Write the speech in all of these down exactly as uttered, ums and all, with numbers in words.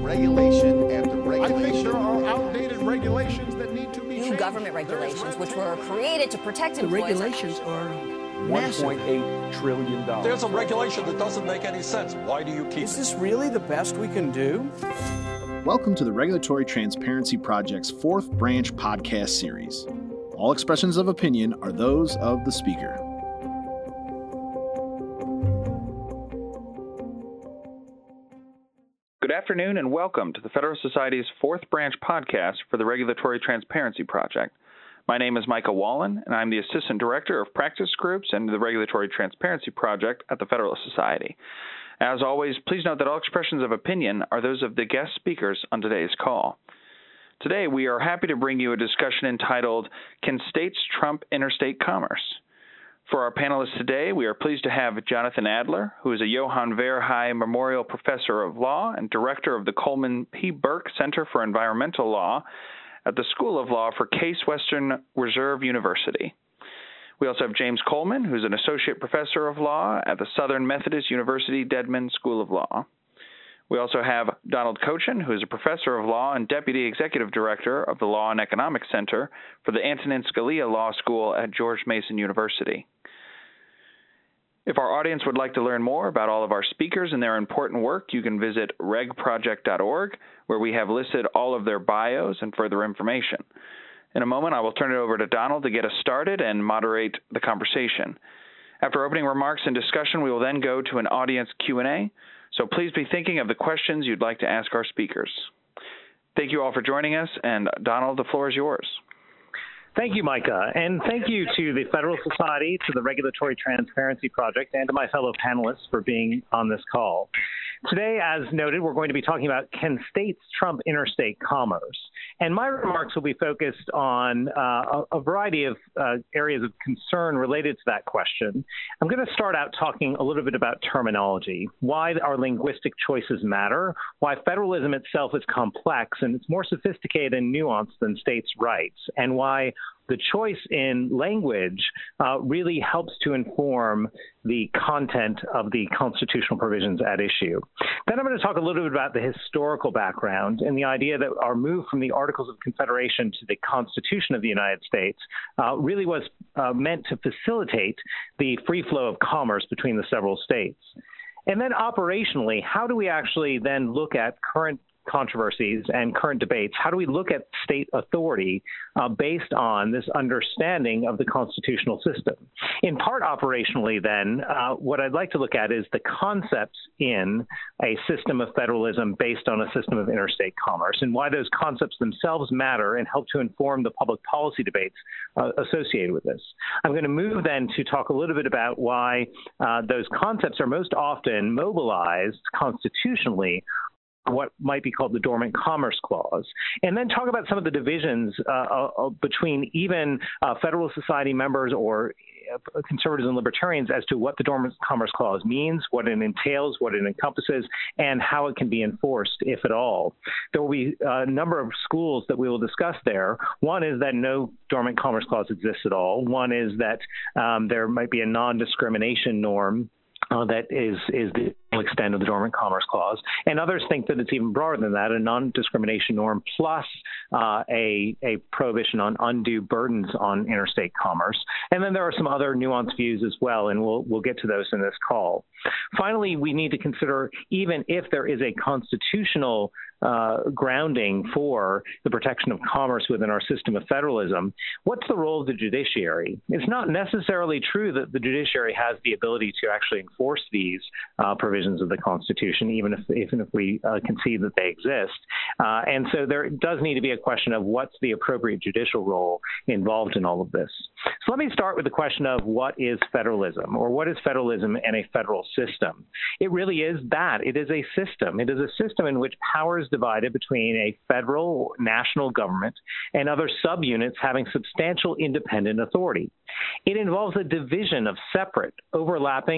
Regulation after regulation. I think there are outdated regulations that need to be New changed. government regulations, which were created to protect the employees. The regulations are one point eight trillion dollars. There's a regulation that doesn't make any sense. Why do you keep Is it? this really the best we can do? Welcome to the Regulatory Transparency Project's fourth branch podcast series. All expressions of opinion are those of the speaker. Good afternoon and welcome to the Federalist Society's fourth branch podcast for the Regulatory Transparency Project. My name is Micah Wallen, and I'm the Assistant Director of Practice Groups and the Regulatory Transparency Project at the Federalist Society. As always, please note that all expressions of opinion are those of the guest speakers on today's call. Today, we are happy to bring you a discussion entitled, Can States Trump Interstate Commerce? For our panelists today, we are pleased to have Jonathan Adler, who is a Johan Verheij Memorial Professor of Law and Director of the Coleman P. Burke Center for Environmental Law at the School of Law for Case Western Reserve University. We also have James Coleman, who's an Associate Professor of Law at the Southern Methodist University Dedman School of Law. We also have Donald Cochin, who is a Professor of Law and Deputy Executive Director of the Law and Economics Center for the Antonin Scalia Law School at George Mason University. If our audience would like to learn more about all of our speakers and their important work, you can visit reg project dot org, where we have listed all of their bios and further information. In a moment, I will turn it over to Donald to get us started and moderate the conversation. After opening remarks and discussion, we will then go to an audience Q and A, so please be thinking of the questions you'd like to ask our speakers. Thank you all for joining us, and Donald, the floor is yours. Thank you, Micah, and thank you to the Federal Society, to the Regulatory Transparency Project, and to my fellow panelists for being on this call. Today, as noted, we're going to be talking about can states trump interstate commerce? And my remarks will be focused on uh, a, a variety of uh, areas of concern related to that question. I'm going to start out talking a little bit about terminology, why our linguistic choices matter, why federalism itself is complex and it's more sophisticated and nuanced than states' rights, and why the choice in language uh, really helps to inform the content of the constitutional provisions at issue. Then I'm going to talk a little bit about the historical background and the idea that our move from the Articles of Confederation to the Constitution of the United States uh, really was uh, meant to facilitate the free flow of commerce between the several states. And then operationally, how do we actually then look at current controversies and current debates? How do we look at state authority uh, based on this understanding of the constitutional system? In part operationally, then, uh, what I'd like to look at is the concepts in a system of federalism based on a system of interstate commerce and why those concepts themselves matter and help to inform the public policy debates uh, associated with this. I'm going to move then to talk a little bit about why uh, those concepts are most often mobilized constitutionally, what might be called the Dormant Commerce Clause, and then talk about some of the divisions uh, uh, between even uh, Federalist Society members or uh, conservatives and libertarians as to what the Dormant Commerce Clause means, what it entails, what it encompasses, and how it can be enforced, if at all. There will be a number of schools that we will discuss there. One is that no Dormant Commerce Clause exists at all. One is that um, there might be a non-discrimination norm Uh, that is is the extent of the Dormant Commerce Clause. And others think that it's even broader than that, a non-discrimination norm plus uh, a, a prohibition on undue burdens on interstate commerce. And then there are some other nuanced views as well, and we'll, we'll get to those in this call. Finally, we need to consider, even if there is a constitutional uh, grounding for the protection of commerce within our system of federalism, what's the role of the judiciary? It's not necessarily true that the judiciary has the ability to actually enforce these uh, provisions of the Constitution, even if even if we uh, concede that they exist. Uh, and so there does need to be a question of what's the appropriate judicial role involved in all of this. So let me start with the question of what is federalism, or what is federalism in a federal system? It really is that. It is a system. It is a system in which power is divided between a federal national government and other subunits having substantial independent authority. It involves a division of separate, overlapping,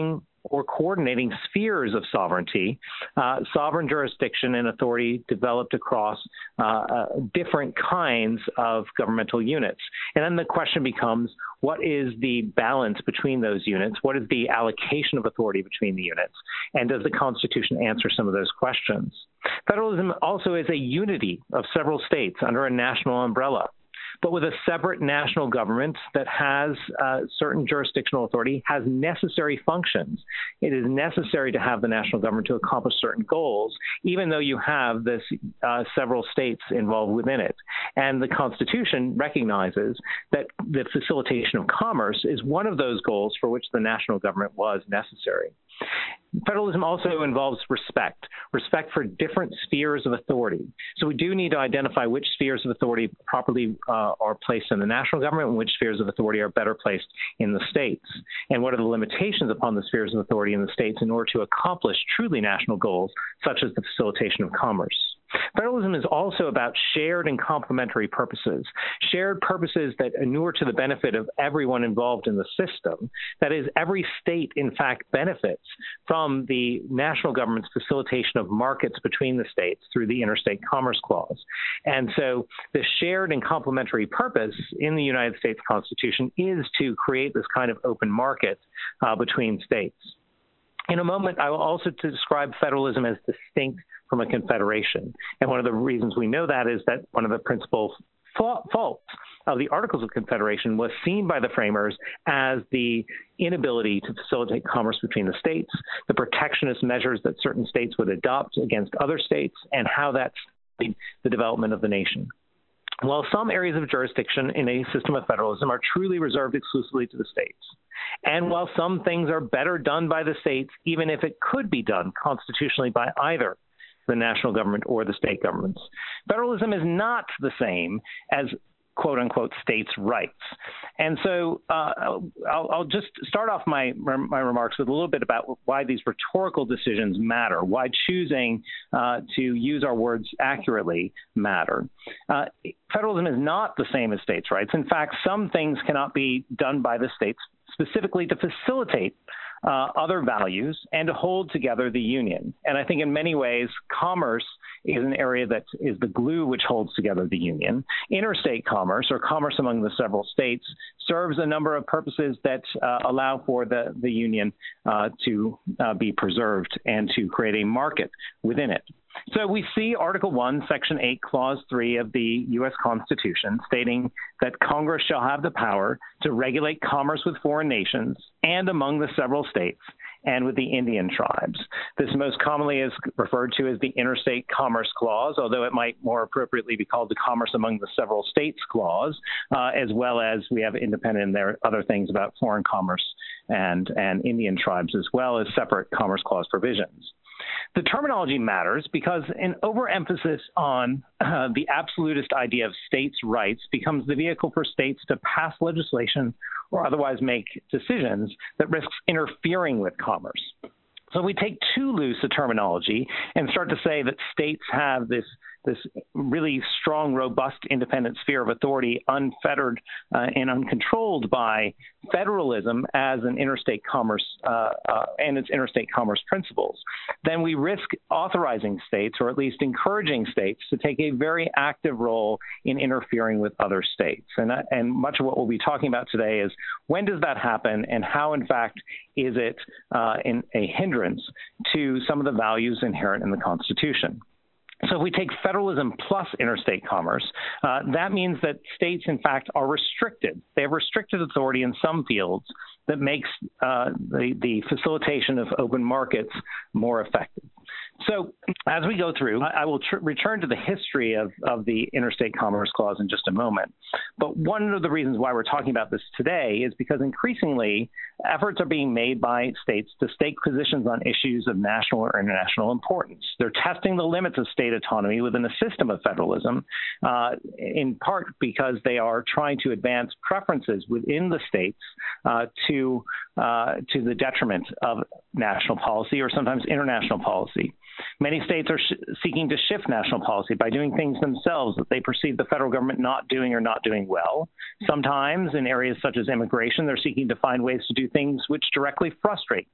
or coordinating spheres of sovereignty, uh, sovereign jurisdiction and authority developed across uh, uh, different kinds of governmental units. And then the question becomes, what is the balance between those units? What is the allocation of authority between the units? And does the Constitution answer some of those questions? Federalism also is a unity of several states under a national umbrella, but with a separate national government that has uh, certain jurisdictional authority, has necessary functions. It is necessary to have the national government to accomplish certain goals, even though you have this uh, several states involved within it. And the Constitution recognizes that the facilitation of commerce is one of those goals for which the national government was necessary. Federalism also involves respect, respect for different spheres of authority. So we do need to identify which spheres of authority properly uh, are placed in the national government and which spheres of authority are better placed in the states, and what are the limitations upon the spheres of authority in the states in order to accomplish truly national goals, such as the facilitation of commerce. Federalism is also about shared and complementary purposes, shared purposes that inure to the benefit of everyone involved in the system. That is, every state, in fact, benefits from the national government's facilitation of markets between the states through the Interstate Commerce Clause. And so the shared and complementary purpose in the United States Constitution is to create this kind of open market uh, between states. In a moment, I will also describe federalism as distinct from a confederation. And one of the reasons we know that is that one of the principal fa- faults of the Articles of Confederation was seen by the framers as the inability to facilitate commerce between the states, the protectionist measures that certain states would adopt against other states, and how that studied the development of the nation. While some areas of jurisdiction in a system of federalism are truly reserved exclusively to the states, and while some things are better done by the states, even if it could be done constitutionally by either the national government or the state governments, federalism is not the same as quote unquote states' rights. And so uh, I'll, I'll just start off my, my remarks with a little bit about why these rhetorical decisions matter, why choosing uh, to use our words accurately matter. Uh, federalism is not the same as states' rights. In fact, some things cannot be done by the states specifically to facilitate Uh, other values and to hold together the union. And I think in many ways, commerce is an area that is the glue which holds together the union. Interstate commerce, or commerce among the several states, serves a number of purposes that uh, allow for the, the union uh, to uh, be preserved and to create a market within it. So we see Article one, Section eight, Clause three of the U S Constitution stating that Congress shall have the power to regulate commerce with foreign nations and among the several states and with the Indian tribes. This most commonly is referred to as the Interstate Commerce Clause, although it might more appropriately be called the Commerce Among the Several States Clause, uh, as well as we have independent in there other things about foreign commerce and, and Indian tribes, as well as separate Commerce Clause provisions. The terminology matters because an overemphasis on uh, the absolutist idea of states' rights becomes the vehicle for states to pass legislation or otherwise make decisions that risks interfering with commerce. So we take too loose a terminology and start to say that states have this this really strong, robust, independent sphere of authority, unfettered uh, and uncontrolled by federalism as an interstate commerce uh, uh, and its interstate commerce principles, then we risk authorizing states, or at least encouraging states, to take a very active role in interfering with other states. And, uh, and much of what we'll be talking about today is when does that happen, and how, in fact, is it uh, in a hindrance to some of the values inherent in the Constitution. So if we take federalism plus interstate commerce, uh, that means that states, in fact, are restricted. They have restricted authority in some fields that makes uh, the, the facilitation of open markets more effective. So as we go through, I will tr- return to the history of, of the Interstate Commerce Clause in just a moment. But one of the reasons why we're talking about this today is because increasingly efforts are being made by states to stake positions on issues of national or international importance. They're testing the limits of state autonomy within a system of federalism, uh, in part because they are trying to advance preferences within the states uh, to, uh, to the detriment of national policy or sometimes international policy. Many states are sh- seeking to shift national policy by doing things themselves that they perceive the federal government not doing or not doing well. Sometimes in areas such as immigration, they're seeking to find ways to do things which directly frustrate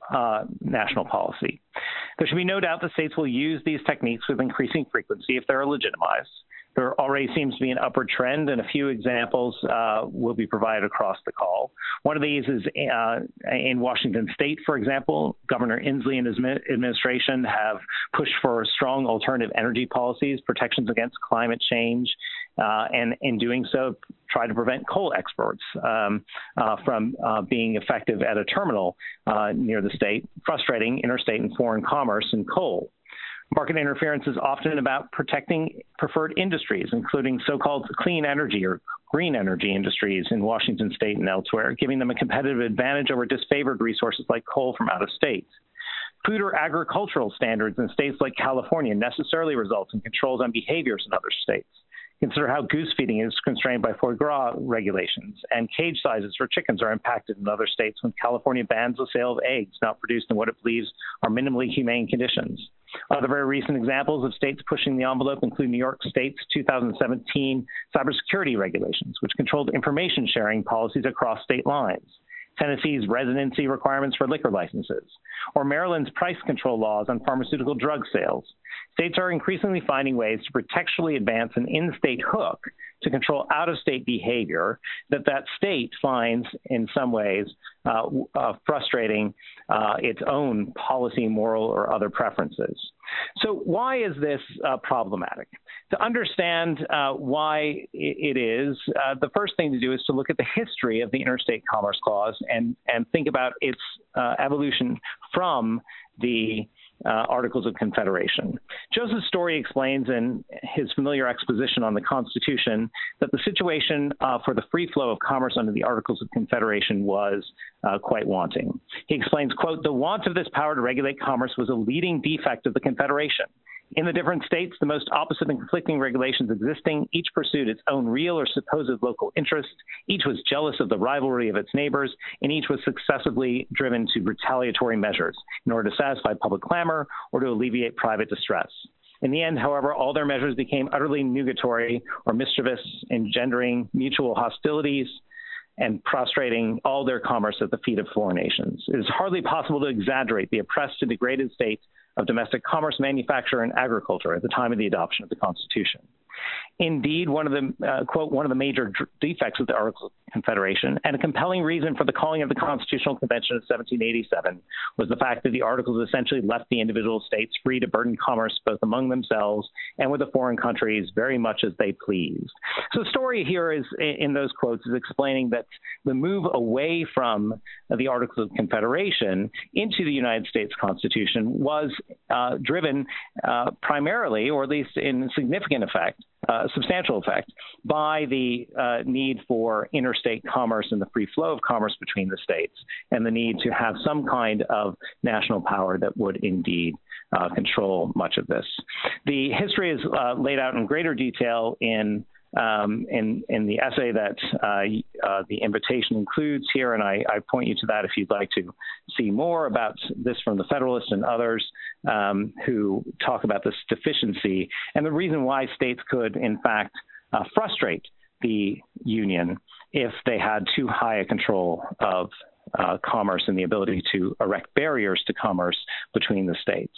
uh, national policy. There should be no doubt that states will use these techniques with increasing frequency if they're legitimized. There already seems to be an upward trend, and a few examples uh, will be provided across the call. One of these is uh, in Washington state, for example. Governor Inslee and his administration have pushed for strong alternative energy policies, protections against climate change, uh, and in doing so, try to prevent coal exports um, uh, from uh, being effective at a terminal uh, near the state, frustrating interstate and foreign commerce in coal. Market interference is often about protecting preferred industries, including so-called clean energy or green energy industries in Washington state and elsewhere, giving them a competitive advantage over disfavored resources like coal from out of state. Food or agricultural standards in states like California necessarily result in controls on behaviors in other states. Consider how goose feeding is constrained by foie gras regulations, and cage sizes for chickens are impacted in other states when California bans the sale of eggs not produced in what it believes are minimally humane conditions. Other very recent examples of states pushing the envelope include New York State's two thousand seventeen cybersecurity regulations, which controlled information sharing policies across state lines, Tennessee's residency requirements for liquor licenses, or Maryland's price control laws on pharmaceutical drug sales. States are increasingly finding ways to protectually advance an in-state hook to control out-of-state behavior that that state finds in some ways uh, uh, frustrating uh, its own policy, moral, or other preferences. So why is this uh, problematic? To understand uh, why it is, uh, the first thing to do is to look at the history of the Interstate Commerce Clause and, and think about its uh, evolution from the Uh, Articles of Confederation. Joseph Story explains in his familiar exposition on the Constitution that the situation uh, for the free flow of commerce under the Articles of Confederation was uh, quite wanting. He explains, quote, "The want of this power to regulate commerce was a leading defect of the Confederation. In the different states, the most opposite and conflicting regulations existing, each pursued its own real or supposed local interest, each was jealous of the rivalry of its neighbors, and each was successively driven to retaliatory measures in order to satisfy public clamor or to alleviate private distress. In the end, however, all their measures became utterly nugatory or mischievous, engendering mutual hostilities and prostrating all their commerce at the feet of foreign nations. It is hardly possible to exaggerate the oppressed and degraded state of domestic commerce, manufacture, and agriculture at the time of the adoption of the Constitution. Indeed, one of the, uh, quote, one of the major d- defects of the Articles of Confederation and a compelling reason for the calling of the Constitutional Convention of seventeen eighty-seven was the fact that the Articles essentially left the individual states free to burden commerce both among themselves and with the foreign countries very much as they pleased. So the story here is, in those quotes, is explaining that the move away from the Articles of Confederation into the United States Constitution was uh, driven uh, primarily, or at least in significant effect, Uh, substantial effect, by the uh, need for interstate commerce and the free flow of commerce between the states, and the need to have some kind of national power that would indeed uh, control much of this. The history is uh, laid out in greater detail in Um, in, in the essay that uh, uh, the invitation includes here, and I, I point you to that if you'd like to see more about this from the Federalist and others um, who talk about this deficiency and the reason why states could, in fact, uh, frustrate the Union if they had too high a control of uh, commerce and the ability to erect barriers to commerce between the states.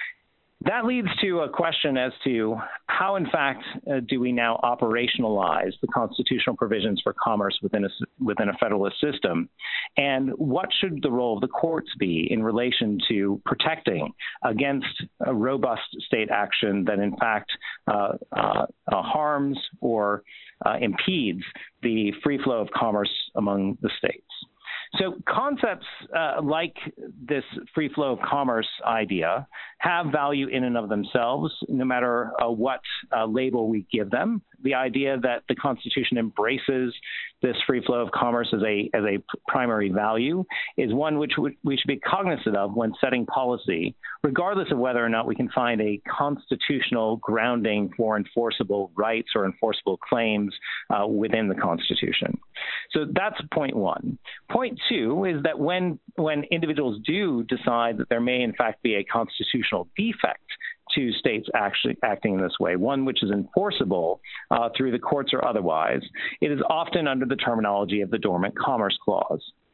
That leads to a question as to how, in fact, uh, do we now operationalize the constitutional provisions for commerce within a, within a federalist system, and what should the role of the courts be in relation to protecting against a robust state action that, in fact, uh, uh, uh, harms or uh, impedes the free flow of commerce among the states. So concepts uh, like this free flow of commerce idea have value in and of themselves, no matter uh, what uh, label we give them. The idea that the Constitution embraces this free flow of commerce as a as a primary value is one which we should be cognizant of when setting policy, regardless of whether or not we can find a constitutional grounding for enforceable rights or enforceable claims uh, within the Constitution. So that's point one. Point two is that when when individuals do decide that there may in fact be a constitutional defect to states actually acting in this way, one which is enforceable uh, through the courts or otherwise, it is often under the terminology of the Dormant Commerce Clause.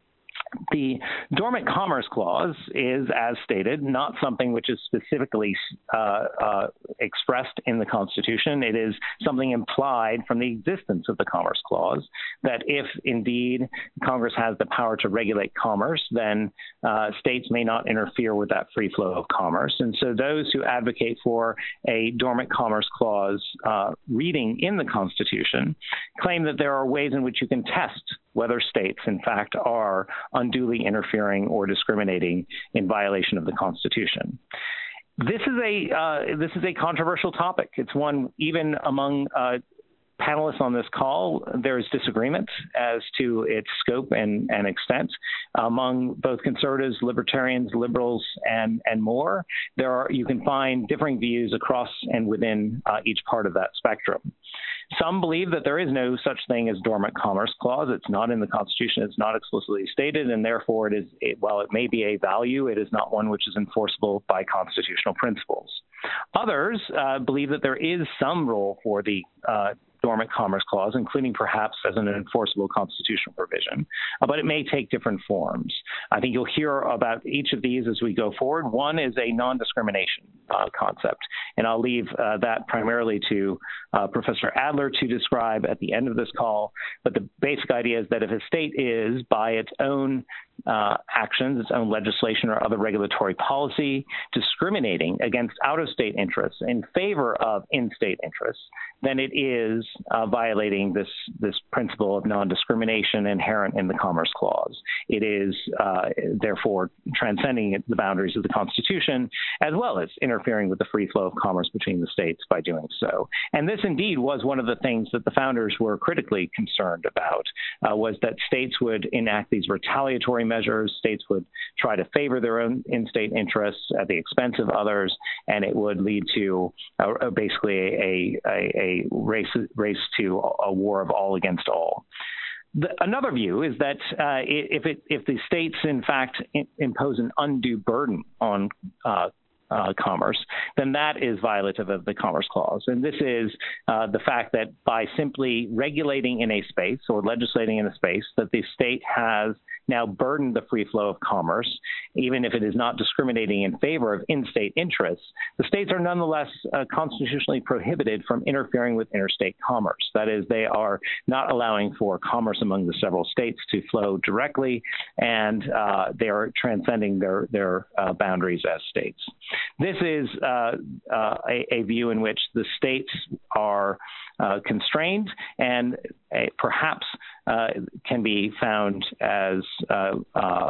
The Dormant Commerce Clause is, as stated, not something which is specifically uh, uh, expressed in the Constitution. It is something implied from the existence of the Commerce Clause, that if indeed Congress has the power to regulate commerce, then uh, states may not interfere with that free flow of commerce. And so those who advocate for a Dormant Commerce Clause uh, reading in the Constitution claim that there are ways in which you can test whether states, in fact, are unduly interfering or discriminating in violation of the Constitution. This is a uh, this is a controversial topic. It's one even among uh, panelists on this call, there's disagreement as to its scope and, and extent among both conservatives, libertarians, liberals, and, and more. There are, you can find differing views across and within uh, each part of that spectrum. Some believe that there is no such thing as Dormant Commerce Clause. It's not in the Constitution. It's not explicitly stated, and therefore it is, it, while it may be a value, it is not one which is enforceable by constitutional principles. Others uh, believe that there is some role for the uh, Dormant Commerce Clause, including perhaps as an enforceable constitutional provision, uh, but it may take different forms. I think you'll hear about each of these as we go forward. One is a non-discrimination uh, concept, and I'll leave uh, that primarily to uh, Professor Adler to describe at the end of this call, but the basic idea is that if a state is, by its own Uh, actions, its own legislation or other regulatory policy, discriminating against out-of-state interests in favor of in-state interests, then it is uh, violating this, this principle of non-discrimination inherent in the Commerce Clause. It is uh, therefore transcending the boundaries of the Constitution, as well as interfering with the free flow of commerce between the states by doing so. And this indeed was one of the things that the founders were critically concerned about, uh, was that states would enact these retaliatory measures, states would try to favor their own in-state interests at the expense of others, and it would lead to uh, basically a, a, a race, race to a war of all against all. The, another view is that uh, if, it, if the states, in fact, in, impose an undue burden on uh, Uh, commerce, then that is violative of the Commerce Clause. And this is uh, the fact that by simply regulating in a space or legislating in a space, that the state has now burdened the free flow of commerce, even if it is not discriminating in favor of in-state interests, the states are nonetheless uh, constitutionally prohibited from interfering with interstate commerce. That is, they are not allowing for commerce among the several states to flow directly, and uh, they are transcending their, their uh, boundaries as states. This is uh, uh, a, a view in which the states are uh, constrained and uh, perhaps uh, can be found as uh, uh,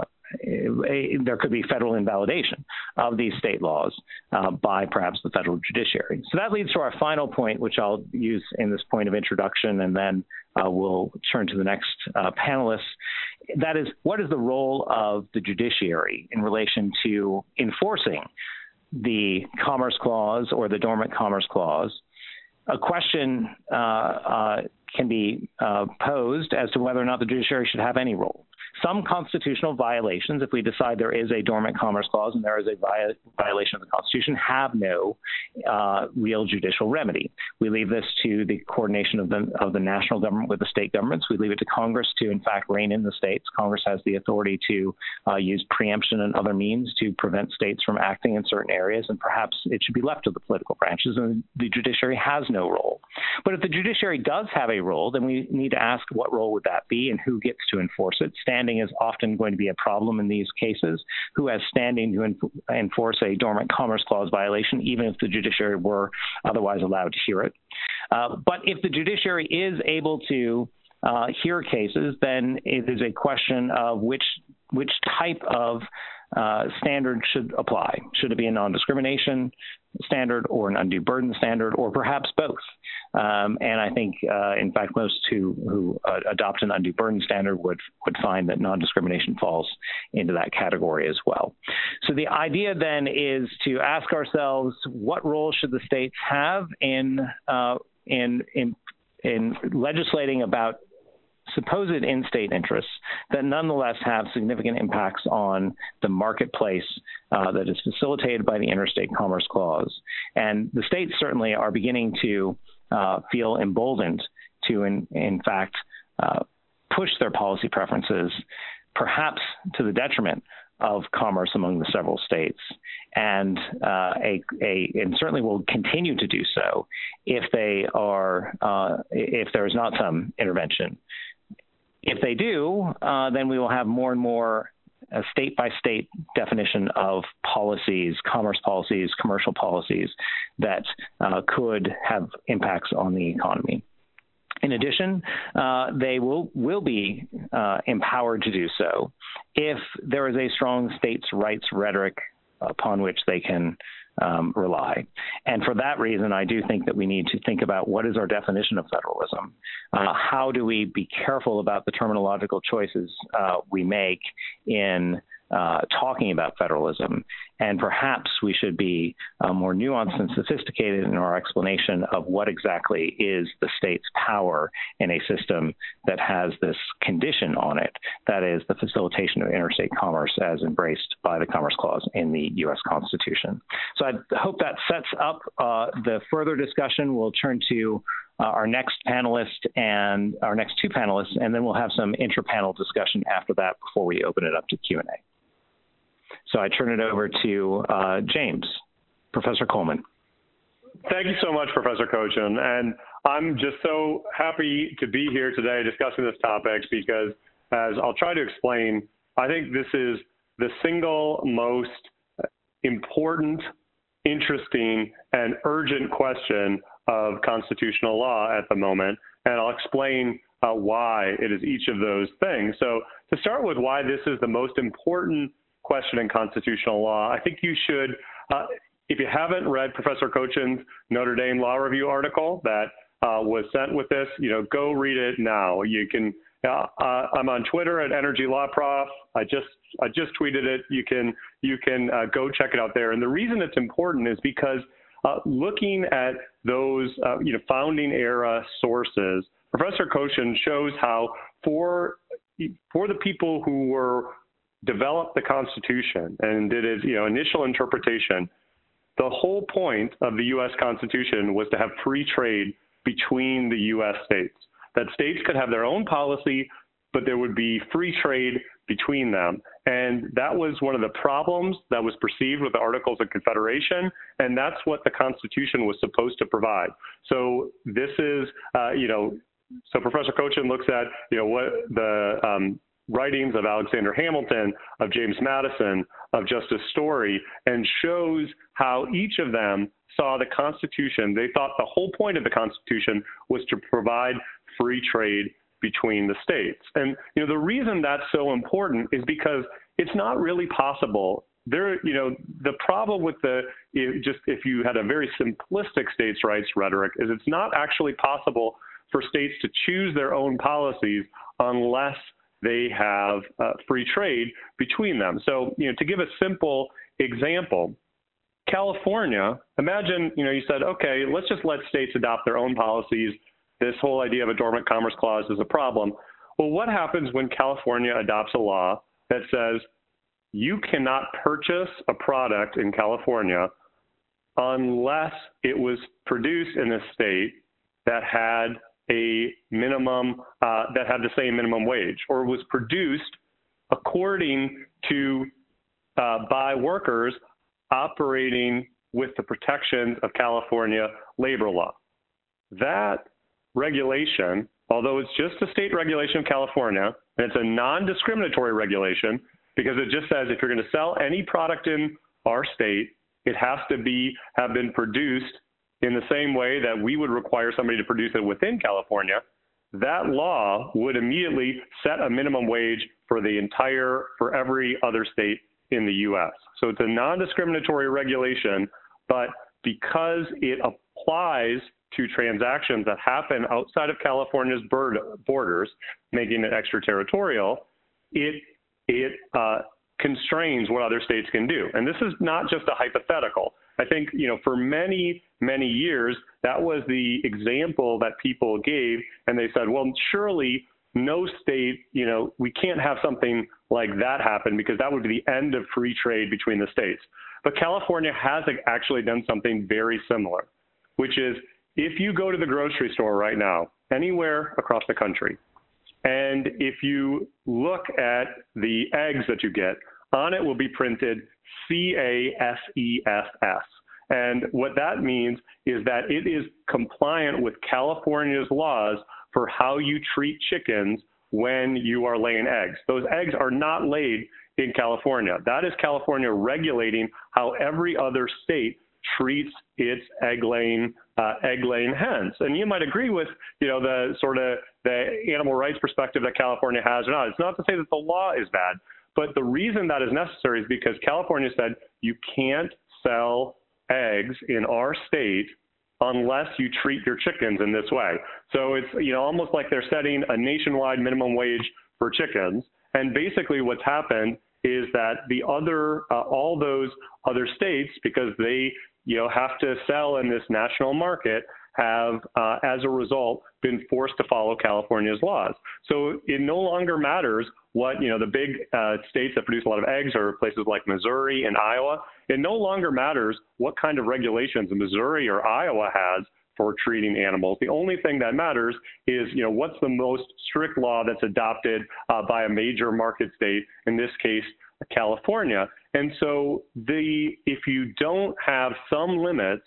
a, there could be federal invalidation of these state laws uh, by perhaps the federal judiciary. So that leads to our final point, which I'll use in this point of introduction, and then uh, we'll turn to the next uh, panelists. That is, what is the role of the judiciary in relation to enforcing the Commerce Clause or the Dormant Commerce Clause? A question uh, uh, can be uh, posed as to whether or not the judiciary should have any role. Some constitutional violations, if we decide there is a Dormant Commerce Clause and there is a vi violation of the Constitution, have no uh, real judicial remedy. We leave this to the coordination of the, of the national government with the state governments. We leave it to Congress to, in fact, rein in the states. Congress has the authority to uh, use preemption and other means to prevent states from acting in certain areas, and perhaps it should be left to the political branches, and the judiciary has no role. But if the judiciary does have a role, then we need to ask what role would that be and who gets to enforce it. Standing is often going to be a problem in these cases. Who has standing to enf enforce a Dormant Commerce Clause violation, even if the judiciary were otherwise allowed to hear it? Uh, but if the judiciary is able to uh, hear cases, then it is a question of which which type of uh, standard should apply. Should it be a non-discrimination standard or an undue burden standard, or perhaps both? Um, and I think, uh, in fact, most who, who uh, adopt an undue burden standard would, would find that non-discrimination falls into that category as well. So the idea then is to ask ourselves, what role should the states have in, uh, in, in, in legislating about supposed in-state interests that nonetheless have significant impacts on the marketplace uh, that is facilitated by the Interstate Commerce Clause. And the states certainly are beginning to uh, feel emboldened to, in, in fact, uh, push their policy preferences perhaps to the detriment of commerce among the several states, and uh, a, a and certainly will continue to do so if they are uh, if there is not some intervention. If they do, uh, then we will have more and more a state-by-state definition of policies, commerce policies, commercial policies that uh, could have impacts on the economy. In addition, uh, they will will be uh, empowered to do so if there is a strong states' rights rhetoric upon which they can um, rely. And for that reason, I do think that we need to think about what is our definition of federalism. Uh, how do we be careful about the terminological choices uh, we make in uh, talking about federalism? And perhaps we should be uh, more nuanced and sophisticated in our explanation of what exactly is the state's power in a system that has this condition on it, that is the facilitation of interstate commerce as embraced by the Commerce Clause in the U S Constitution. So I hope that sets up uh, the further discussion. We'll turn to uh, our next panelist and our next two panelists, and then we'll have some inter-panel discussion after that before we open it up to Q and A. So I turn it over to uh, James, Professor Coleman. Thank you so much, Professor Kochan. And I'm just so happy to be here today discussing this topic because, as I'll try to explain, I think this is the single most important, interesting, and urgent question of constitutional law at the moment. And I'll explain uh, why it is each of those things. So to start with why this is the most important question in constitutional law, I think you should, uh, if you haven't read Professor Kochan's Notre Dame Law Review article that uh, was sent with this, you know, go read it now. You can, uh, uh, I'm on Twitter at Energy Law Prof. I just, I just tweeted it. You can, you can uh, go check it out there. And the reason it's important is because uh, looking at those, uh, you know, founding era sources, Professor Kochan shows how for, for the people who were developed the Constitution and did its, you know, initial interpretation, the whole point of the U S Constitution was to have free trade between the U S states, that states could have their own policy, but there would be free trade between them. And that was one of the problems that was perceived with the Articles of Confederation, and that's what the Constitution was supposed to provide. So this is, uh, you know, so Professor Kochan looks at, you know, what the um, writings of Alexander Hamilton, of James Madison, of Justice Story, and shows how each of them saw the Constitution. They thought the whole point of the Constitution was to provide free trade between the states. And you know, the reason that's so important is because it's not really possible. There, you know, the problem with the, just if you had a very simplistic states' rights rhetoric, is it's not actually possible for states to choose their own policies unless they have uh, free trade between them. So, you know, to give a simple example, California, imagine, you know, you said, okay, let's just let states adopt their own policies. This whole idea of a dormant commerce clause is a problem. Well, what happens when California adopts a law that says you cannot purchase a product in California unless it was produced in a state that had a minimum, uh, that had the same minimum wage, or was produced according to, uh, by workers operating with the protections of California labor law? That regulation, although it's just a state regulation of California, and it's a non-discriminatory regulation because it just says if you're going to sell any product in our state, it has to be, have been produced in the same way that we would require somebody to produce it within California. That law would immediately set a minimum wage for the entire, for every other state in the U S. So it's a non-discriminatory regulation, but because it applies to transactions that happen outside of California's borders, making it extraterritorial, it, it uh, constrains what other states can do. And this is not just a hypothetical. I think, you know, for many, many years, that was the example that people gave, and they said, well, surely no state, you know, we can't have something like that happen because that would be the end of free trade between the states. But California has actually done something very similar, which is if you go to the grocery store right now, anywhere across the country, And if you look at the eggs that you get, on it will be printed C A S E S S. And what that means is that it is compliant with California's laws for how you treat chickens when you are laying eggs. Those eggs are not laid in California. That is California regulating how every other state treats its egg-laying uh, egg-laying hens. And you might agree with, you know, the sort of the animal rights perspective that California has or not. It's not to say that the law is bad, but the reason that is necessary is because California said you can't sell eggs in our state unless you treat your chickens in this way. So it's, you know, almost like they're setting a nationwide minimum wage for chickens. And basically what's happened is that the other, uh, all those other states, because they, you know, have to sell in this national market, have, uh, as a result, been forced to follow California's laws. So it no longer matters what, you know, the big uh, states that produce a lot of eggs are places like Missouri and Iowa. It no longer matters what kind of regulations Missouri or Iowa has for treating animals. The only thing that matters is, you know, what's the most strict law that's adopted uh, by a major market state, in this case, California. And so the, if you don't have some limits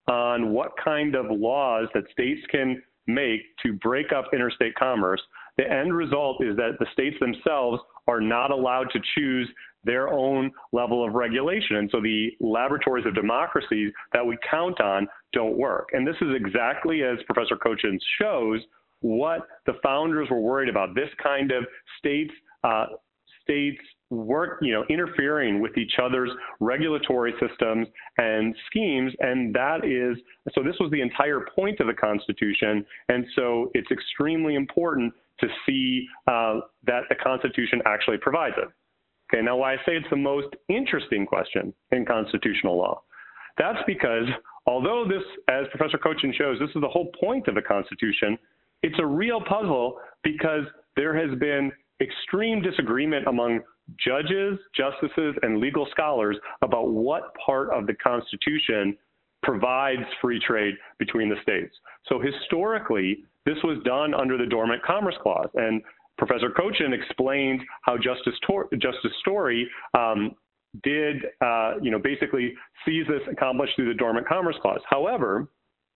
on what kind of laws that states can make to break up interstate commerce, the end result is that the states themselves are not allowed to choose their own level of regulation. And so the laboratories of democracy that we count on don't work. And this is exactly, as Professor Kochin shows, what the founders were worried about, this kind of states, uh, states work, you know, interfering with each other's regulatory systems and schemes. And that is, so this was the entire point of the Constitution. And so it's extremely important to see uh, that the Constitution actually provides it. Okay, now why I say it's the most interesting question in constitutional law, that's because although this, as Professor Kochin shows, this is the whole point of the Constitution, it's a real puzzle because there has been extreme disagreement among judges, justices, and legal scholars about what part of the Constitution provides free trade between the states. So historically, this was done under the Dormant Commerce Clause. And Professor Kochin explained how Justice, Tor- Justice Story um, did, uh, you know, basically sees this accomplished through the Dormant Commerce Clause. However,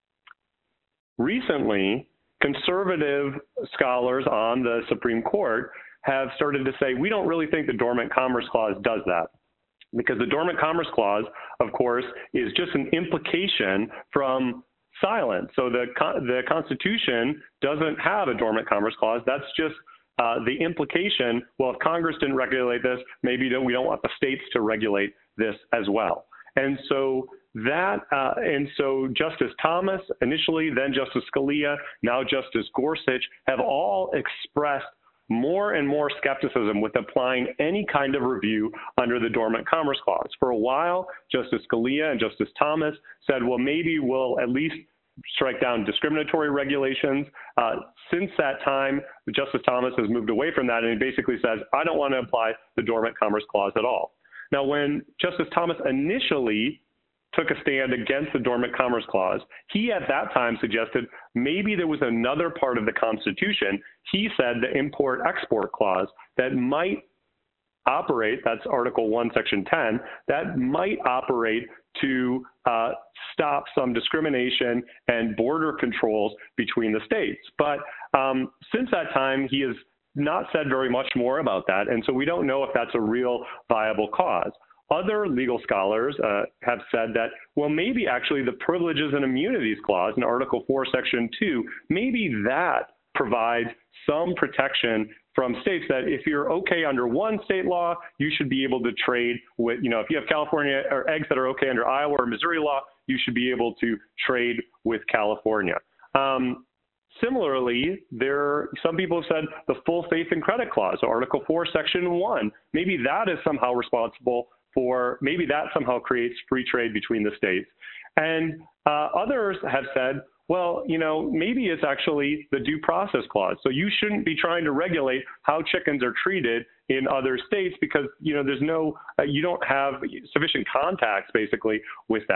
recently, conservative scholars on the Supreme Court have started to say, we don't really think the Dormant Commerce Clause does that. Because the Dormant Commerce Clause, of course, is just an implication from silence. So the, the Constitution doesn't have a Dormant Commerce Clause. That's just uh, the implication, well, if Congress didn't regulate this, maybe we don't want the states to regulate this as well. And so that, uh, and so Justice Thomas initially, then Justice Scalia, now Justice Gorsuch have all expressed more and more skepticism with applying any kind of review under the Dormant Commerce Clause. For a while, Justice Scalia and Justice Thomas said, well, maybe we'll at least strike down discriminatory regulations. Uh, since that time, Justice Thomas has moved away from that, and he basically says, I don't want to apply the Dormant Commerce Clause at all. Now, when Justice Thomas initially took a stand against the Dormant Commerce Clause, he at that time suggested maybe there was another part of the Constitution, he said the Import-Export Clause, that might operate, that's Article one, Section ten, that might operate to uh, stop some discrimination and border controls between the states. But um, since that time, he has not said very much more about that, and so we don't know if that's a real viable cause. Other legal scholars uh, have said that, well, maybe actually the Privileges and Immunities Clause in Article four, Section two, maybe that provides some protection from states that if you're okay under one state law, you should be able to trade with, you know, if you have California or eggs that are okay under Iowa or Missouri law, you should be able to trade with California. Um, Similarly, there some people have said the Full Faith and Credit Clause, so Article four, Section one, maybe that is somehow responsible for, maybe that somehow creates free trade between the states. And uh, others have said, well, you know, maybe it's actually the Due Process Clause. So you shouldn't be trying to regulate how chickens are treated in other states because, you know, there's no, uh, you don't have sufficient contacts basically with that.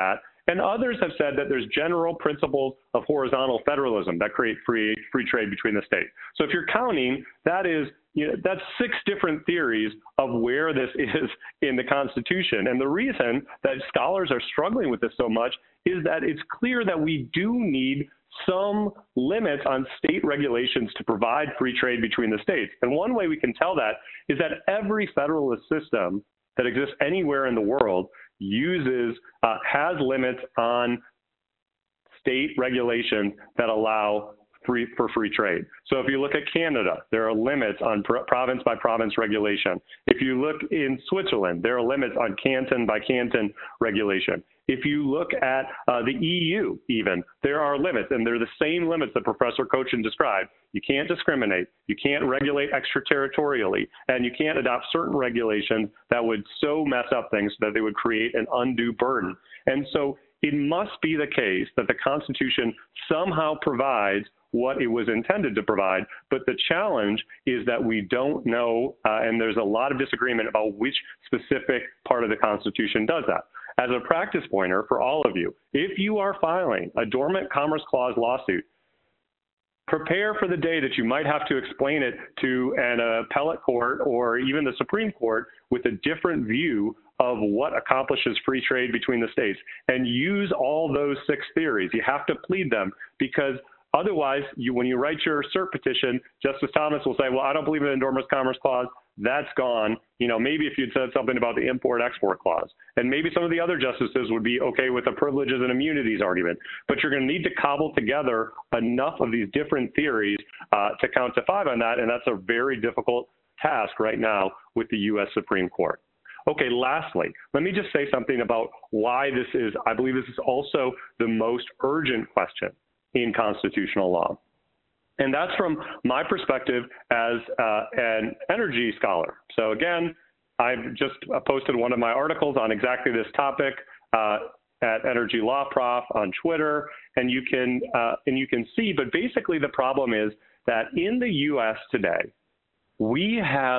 And others have said that there's general principles of horizontal federalism that create free free trade between the states. So if you're counting, that is, you know, that's six different theories of where this is in the Constitution. And the reason that scholars are struggling with this so much is that it's clear that we do need some limits on state regulations to provide free trade between the states. And one way we can tell that is that every federalist system that exists anywhere in the world uses, uh, has limits on state regulations that allow free for free trade. So if you look at Canada, there are limits on pro- province by province regulation. If you look in Switzerland, there are limits on canton by canton regulation. If you look at uh, the E U even, there are limits, and they're the same limits that Professor Kochan described. You can't discriminate, you can't regulate extraterritorially, and you can't adopt certain regulations that would so mess up things that they would create an undue burden. And so it must be the case that the Constitution somehow provides what it was intended to provide, but the challenge is that we don't know, uh, and there's a lot of disagreement about which specific part of the Constitution does that. As a practice pointer for all of you, if you are filing a dormant Commerce Clause lawsuit, prepare for the day that you might have to explain it to an appellate court or even the Supreme Court with a different view of what accomplishes free trade between the states, and use all those six theories. You have to plead them, because otherwise, you, when you write your cert petition, Justice Thomas will say, well, I don't believe in the Dormant Commerce Clause. That's gone. You know, maybe if you'd said something about the Import-Export Clause. And maybe some of the other justices would be okay with the privileges and immunities argument. But you're going to need to cobble together enough of these different theories uh, to count to five on that. And that's a very difficult task right now with the U S Supreme Court. Okay, lastly, let me just say something about why this is, I believe this is also the most urgent question in constitutional law. And that's from my perspective as uh, an energy scholar. So again, I've just posted one of my articles on exactly this topic uh, at Energy Law Prof on Twitter, and you can uh, and you can see. But basically, the problem is that in the U S today, we have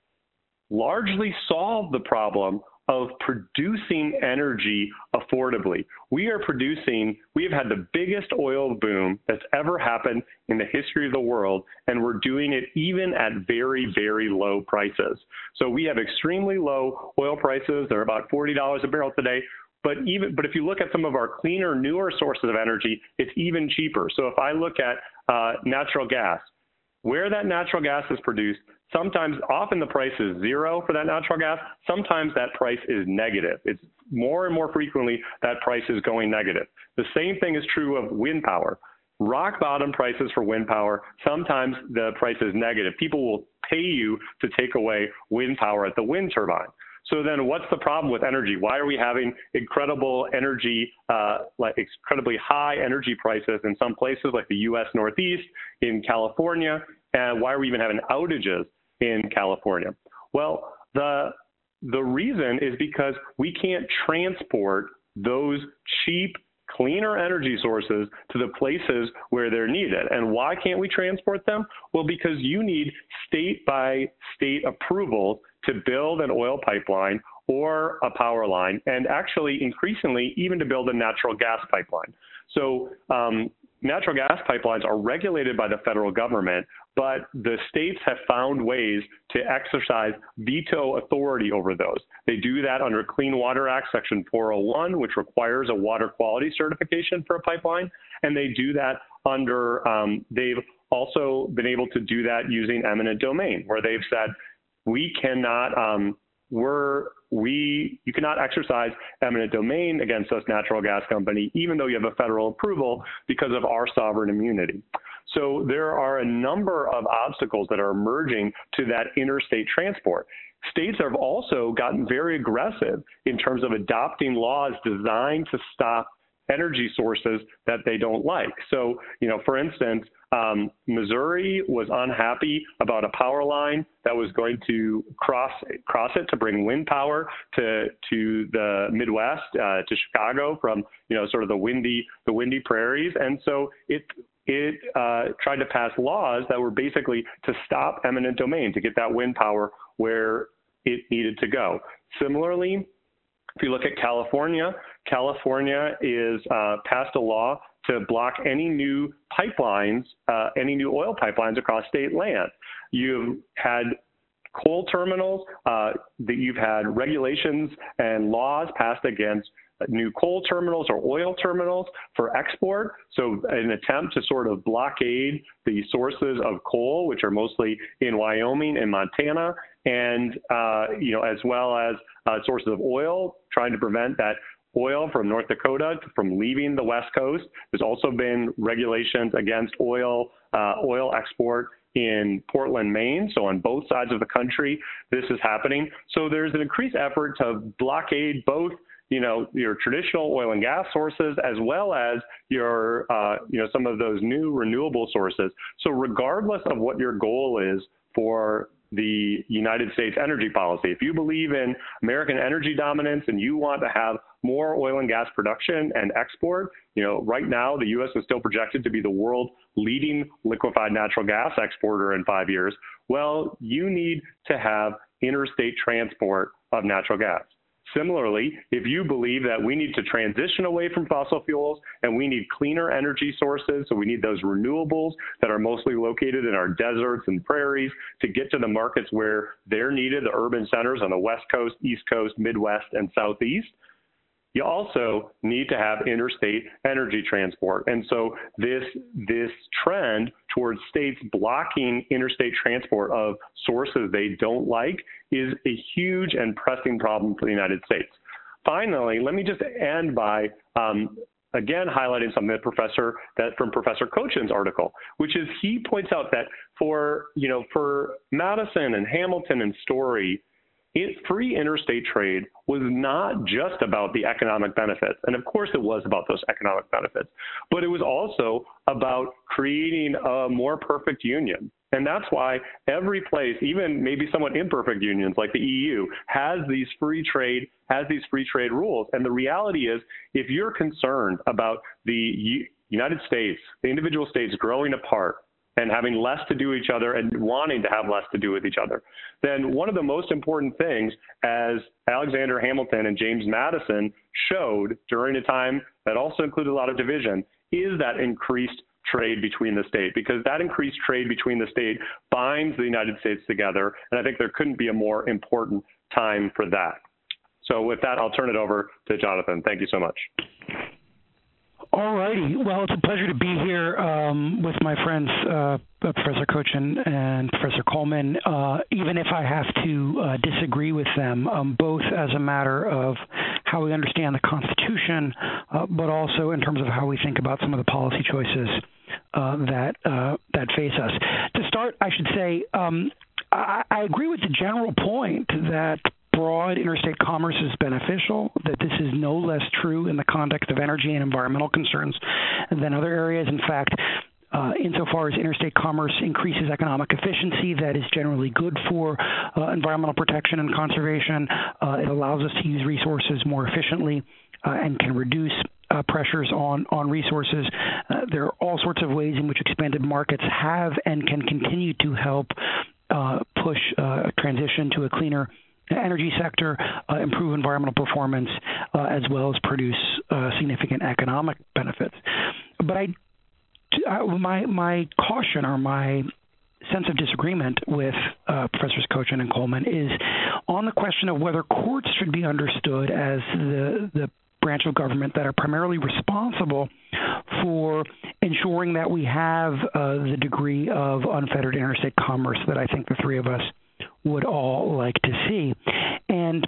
largely solved the problem of producing energy affordably. We are producing, we have had the biggest oil boom that's ever happened in the history of the world, and we're doing it even at very, very low prices. So we have extremely low oil prices. They're about forty dollars a barrel today. But even, but if you look at some of our cleaner, newer sources of energy, it's even cheaper. So if I look at uh, natural gas, where that natural gas is produced, sometimes, often the price is zero for that natural gas. Sometimes that price is negative. It's more and more frequently that price is going negative. The same thing is true of wind power. Rock bottom prices for wind power, sometimes the price is negative. People will pay you to take away wind power at the wind turbine. So then what's the problem with energy? Why are we having incredible energy, uh, like incredibly high energy prices in some places like the U S Northeast, in California, and why are we even having outages in California? Well, the, the reason is because we can't transport those cheap, cleaner energy sources to the places where they're needed. And why can't we transport them? Well, because you need state by state approval to build an oil pipeline or a power line, and actually increasingly even to build a natural gas pipeline. So um, natural gas pipelines are regulated by the federal government, but the states have found ways to exercise veto authority over those. They do that under Clean Water Act, Section four oh one, which requires a water quality certification for a pipeline. And they do that under, um, they've also been able to do that using eminent domain, where they've said, we cannot, um, we're, we, you cannot exercise eminent domain against us, natural gas company, even though you have a federal approval, because of our sovereign immunity. So there are a number of obstacles that are emerging to that interstate transport. States have also gotten very aggressive in terms of adopting laws designed to stop energy sources that they don't like. So, you know, for instance, um, Missouri was unhappy about a power line that was going to cross cross it to bring wind power to to the Midwest, uh, to Chicago from, you know, sort of the windy the windy prairies, and so it it uh, tried to pass laws that were basically to stop eminent domain, to get that wind power where it needed to go. Similarly, if you look at California, California is uh, passed a law to block any new pipelines, uh, any new oil pipelines across state land. You've had coal terminals, uh, that you've had regulations and laws passed against new coal terminals or oil terminals for export. So an attempt to sort of blockade the sources of coal, which are mostly in Wyoming and Montana, and, uh, you know, as well as uh, sources of oil, trying to prevent that oil from North Dakota from leaving the West Coast. There's also been regulations against oil, uh, oil export in Portland, Maine. So on both sides of the country, this is happening. So there's an increased effort to blockade both, you know, your traditional oil and gas sources, as well as your, uh, you know, some of those new renewable sources. So regardless of what your goal is for the United States energy policy, if you believe in American energy dominance and you want to have more oil and gas production and export, you know, right now the U S is still projected to be the world leading liquefied natural gas exporter in five years. Well, you need to have interstate transport of natural gas. Similarly, if you believe that we need to transition away from fossil fuels and we need cleaner energy sources, so we need those renewables that are mostly located in our deserts and prairies to get to the markets where they're needed, the urban centers on the West Coast, East Coast, Midwest, and Southeast, you also need to have interstate energy transport. And so this, this trend towards states blocking interstate transport of sources they don't like is a huge and pressing problem for the United States. Finally, let me just end by, um, again, highlighting something that Professor, that from Professor Kochan's article, which is he points out that for, you know, for Madison and Hamilton and Story, It, free interstate trade was not just about the economic benefits. And of course it was about those economic benefits, but it was also about creating a more perfect union. And that's why every place, even maybe somewhat imperfect unions like the E U, has these free trade, has these free trade rules. And the reality is, if you're concerned about the U- United States, the individual states growing apart, and having less to do with each other and wanting to have less to do with each other, then one of the most important things, as Alexander Hamilton and James Madison showed during a time that also included a lot of division, is that increased trade between the state, because that increased trade between the state binds the United States together. And I think there couldn't be a more important time for that. So with that, I'll turn it over to Jonathan. Thank you so much. All righty. Well, it's a pleasure to be here um, with my friends, uh, Professor Kochan and Professor Coleman, uh, even if I have to uh, disagree with them, um, both as a matter of how we understand the Constitution, uh, but also in terms of how we think about some of the policy choices uh, that uh, that face us. To start, I should say um, I, I agree with the general point that broad interstate commerce is beneficial, that this is no less true in the context of energy and environmental concerns than other areas. In fact, uh, insofar as interstate commerce increases economic efficiency, that is generally good for uh, environmental protection and conservation. Uh, it allows us to use resources more efficiently uh, and can reduce uh, pressures on, on resources. Uh, there are all sorts of ways in which expanded markets have and can continue to help uh, push uh, a transition to a cleaner energy sector, uh, improve environmental performance, uh, as well as produce uh, significant economic benefits. But I, I, my my caution or my sense of disagreement with uh, Professors Kochan and Coleman is on the question of whether courts should be understood as the the branch of government that are primarily responsible for ensuring that we have uh, the degree of unfettered interstate commerce that I think the three of us would all like to see. And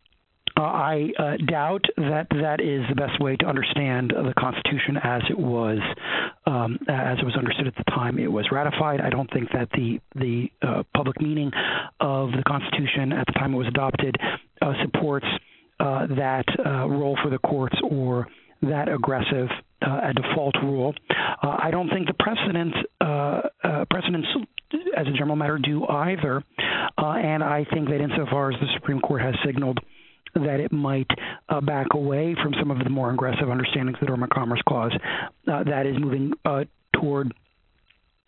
uh, I uh, doubt that that is the best way to understand the Constitution as it was um, as it was understood at the time it was ratified. I don't think that the the uh, public meaning of the Constitution at the time it was adopted uh, supports uh, that uh, role for the courts or that aggressive uh, a default rule. Uh, I don't think the precedent uh, uh, precedents as a general matter do either. Uh, and I think that insofar as the Supreme Court has signaled that it might uh, back away from some of the more aggressive understandings of the Dormant Commerce Clause, uh, that is moving uh, toward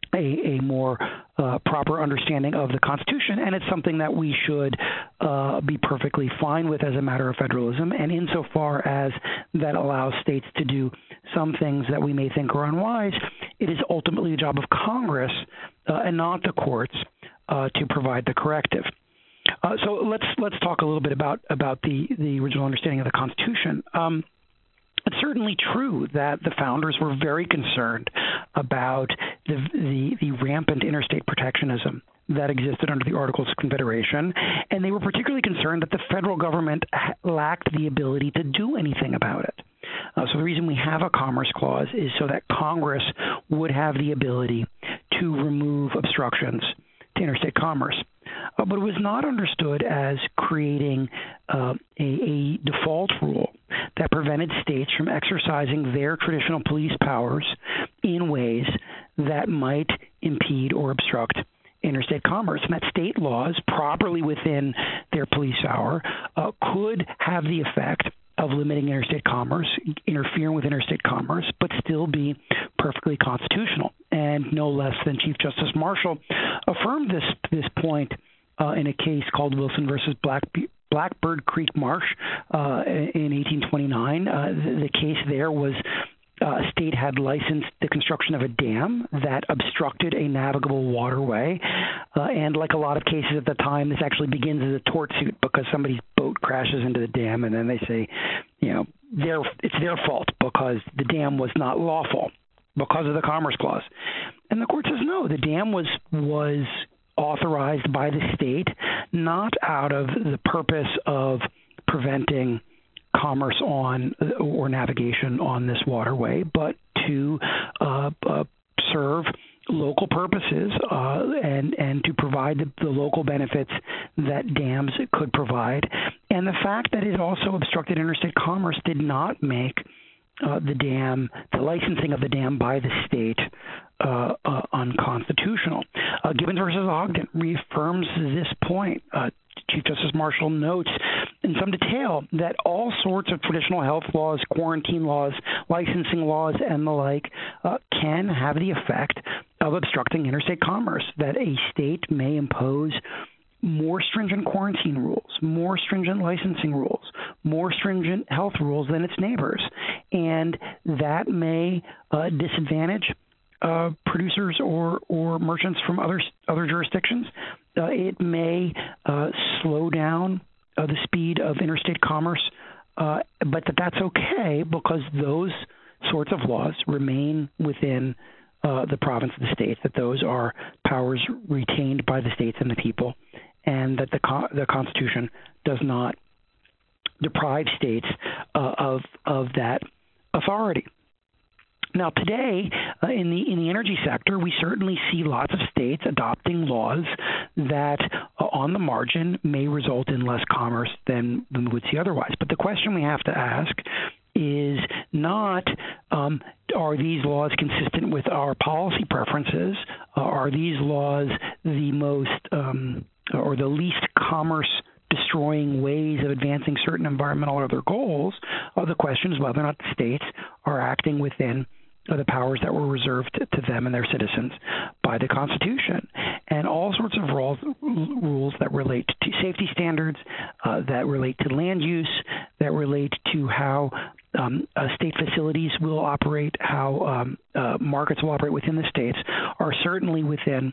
a, a more uh, proper understanding of the Constitution, and it's something that we should uh, be perfectly fine with as a matter of federalism. And insofar as that allows states to do some things that we may think are unwise, it is ultimately the job of Congress uh, and not the courts uh, to provide the corrective. Uh, so let's let's talk a little bit about about the the original understanding of the Constitution. Um, It's certainly true that the founders were very concerned about the, the, the rampant interstate protectionism that existed under the Articles of Confederation, and they were particularly concerned that the federal government lacked the ability to do anything about it. Uh, so the reason we have a Commerce Clause is so that Congress would have the ability to remove obstructions to interstate commerce. Uh, but it was not understood as creating uh, a, a default rule that prevented states from exercising their traditional police powers in ways that might impede or obstruct interstate commerce, and that state laws, properly within their police power, uh, could have the effect of limiting interstate commerce, interfering with interstate commerce, but still be perfectly constitutional. And no less than Chief Justice Marshall affirmed this this point uh, in a case called Wilson versus Black, Blackbird Creek Marsh uh, in eighteen twenty-nine. Uh, the, the case there was uh, a state had licensed the construction of a dam that obstructed a navigable waterway. Uh, and like a lot of cases at the time, this actually begins as a tort suit because somebody's boat crashes into the dam, and then they say, you know, their, it's their fault because the dam was not lawful because of the Commerce Clause. And the court says, no, the dam was was authorized by the state, not out of the purpose of preventing commerce on or navigation on this waterway, but to uh, uh, serve local purposes uh, and, and to provide the, the local benefits that dams could provide. And the fact that it also obstructed interstate commerce did not make Uh, the dam, the licensing of the dam by the state, uh, uh, unconstitutional. Uh, Gibbons versus Ogden reaffirms this point. Uh, Chief Justice Marshall notes in some detail that all sorts of traditional health laws, quarantine laws, licensing laws, and the like uh, can have the effect of obstructing interstate commerce, that a state may impose more stringent quarantine rules, more stringent licensing rules, more stringent health rules than its neighbors. And that may uh, disadvantage uh, producers or, or merchants from other, other jurisdictions. Uh, it may uh, slow down uh, the speed of interstate commerce, uh, but that that's okay because those sorts of laws remain within uh, the province of the states, that those are powers retained by the states and the people, and that the the Constitution does not deprive states uh, of of that authority. Now, today uh, in the in the energy sector, we certainly see lots of states adopting laws that, uh, on the margin, may result in less commerce than, than we would see otherwise. But the question we have to ask is not um, are these laws consistent with our policy preferences? Uh, are these laws the most um, or the least commerce-destroying ways of advancing certain environmental or other goals? Uh, the question is whether or not the states are acting within uh, the powers that were reserved to, to them and their citizens by the Constitution. And all sorts of rules, rules that relate to safety standards, uh, that relate to land use, that relate to how um, uh, state facilities will operate, how um, uh, markets will operate within the states, are certainly within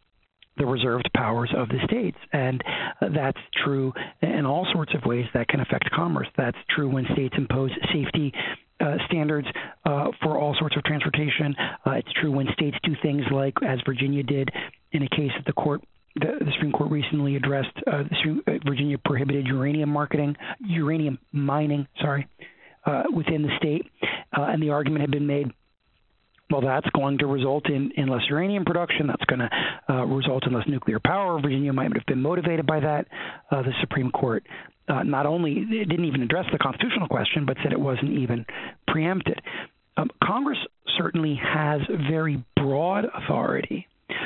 the reserved powers of the states. And uh, that's true in all sorts of ways that can affect commerce. That's true when states impose safety uh, standards uh, for all sorts of transportation. Uh, it's true when states do things like, as Virginia did in a case that the court, the, the Supreme Court recently addressed, uh, the Supreme, uh, Virginia prohibited uranium marketing, uranium mining, sorry, uh, within the state. Uh, and the argument had been made, well, that's going to result in, in less uranium production. That's going to uh, result in less nuclear power. Virginia might have been motivated by that. Uh, the Supreme Court uh, not only it didn't even address the constitutional question, but said it wasn't even preempted. Um, Congress certainly has very broad authority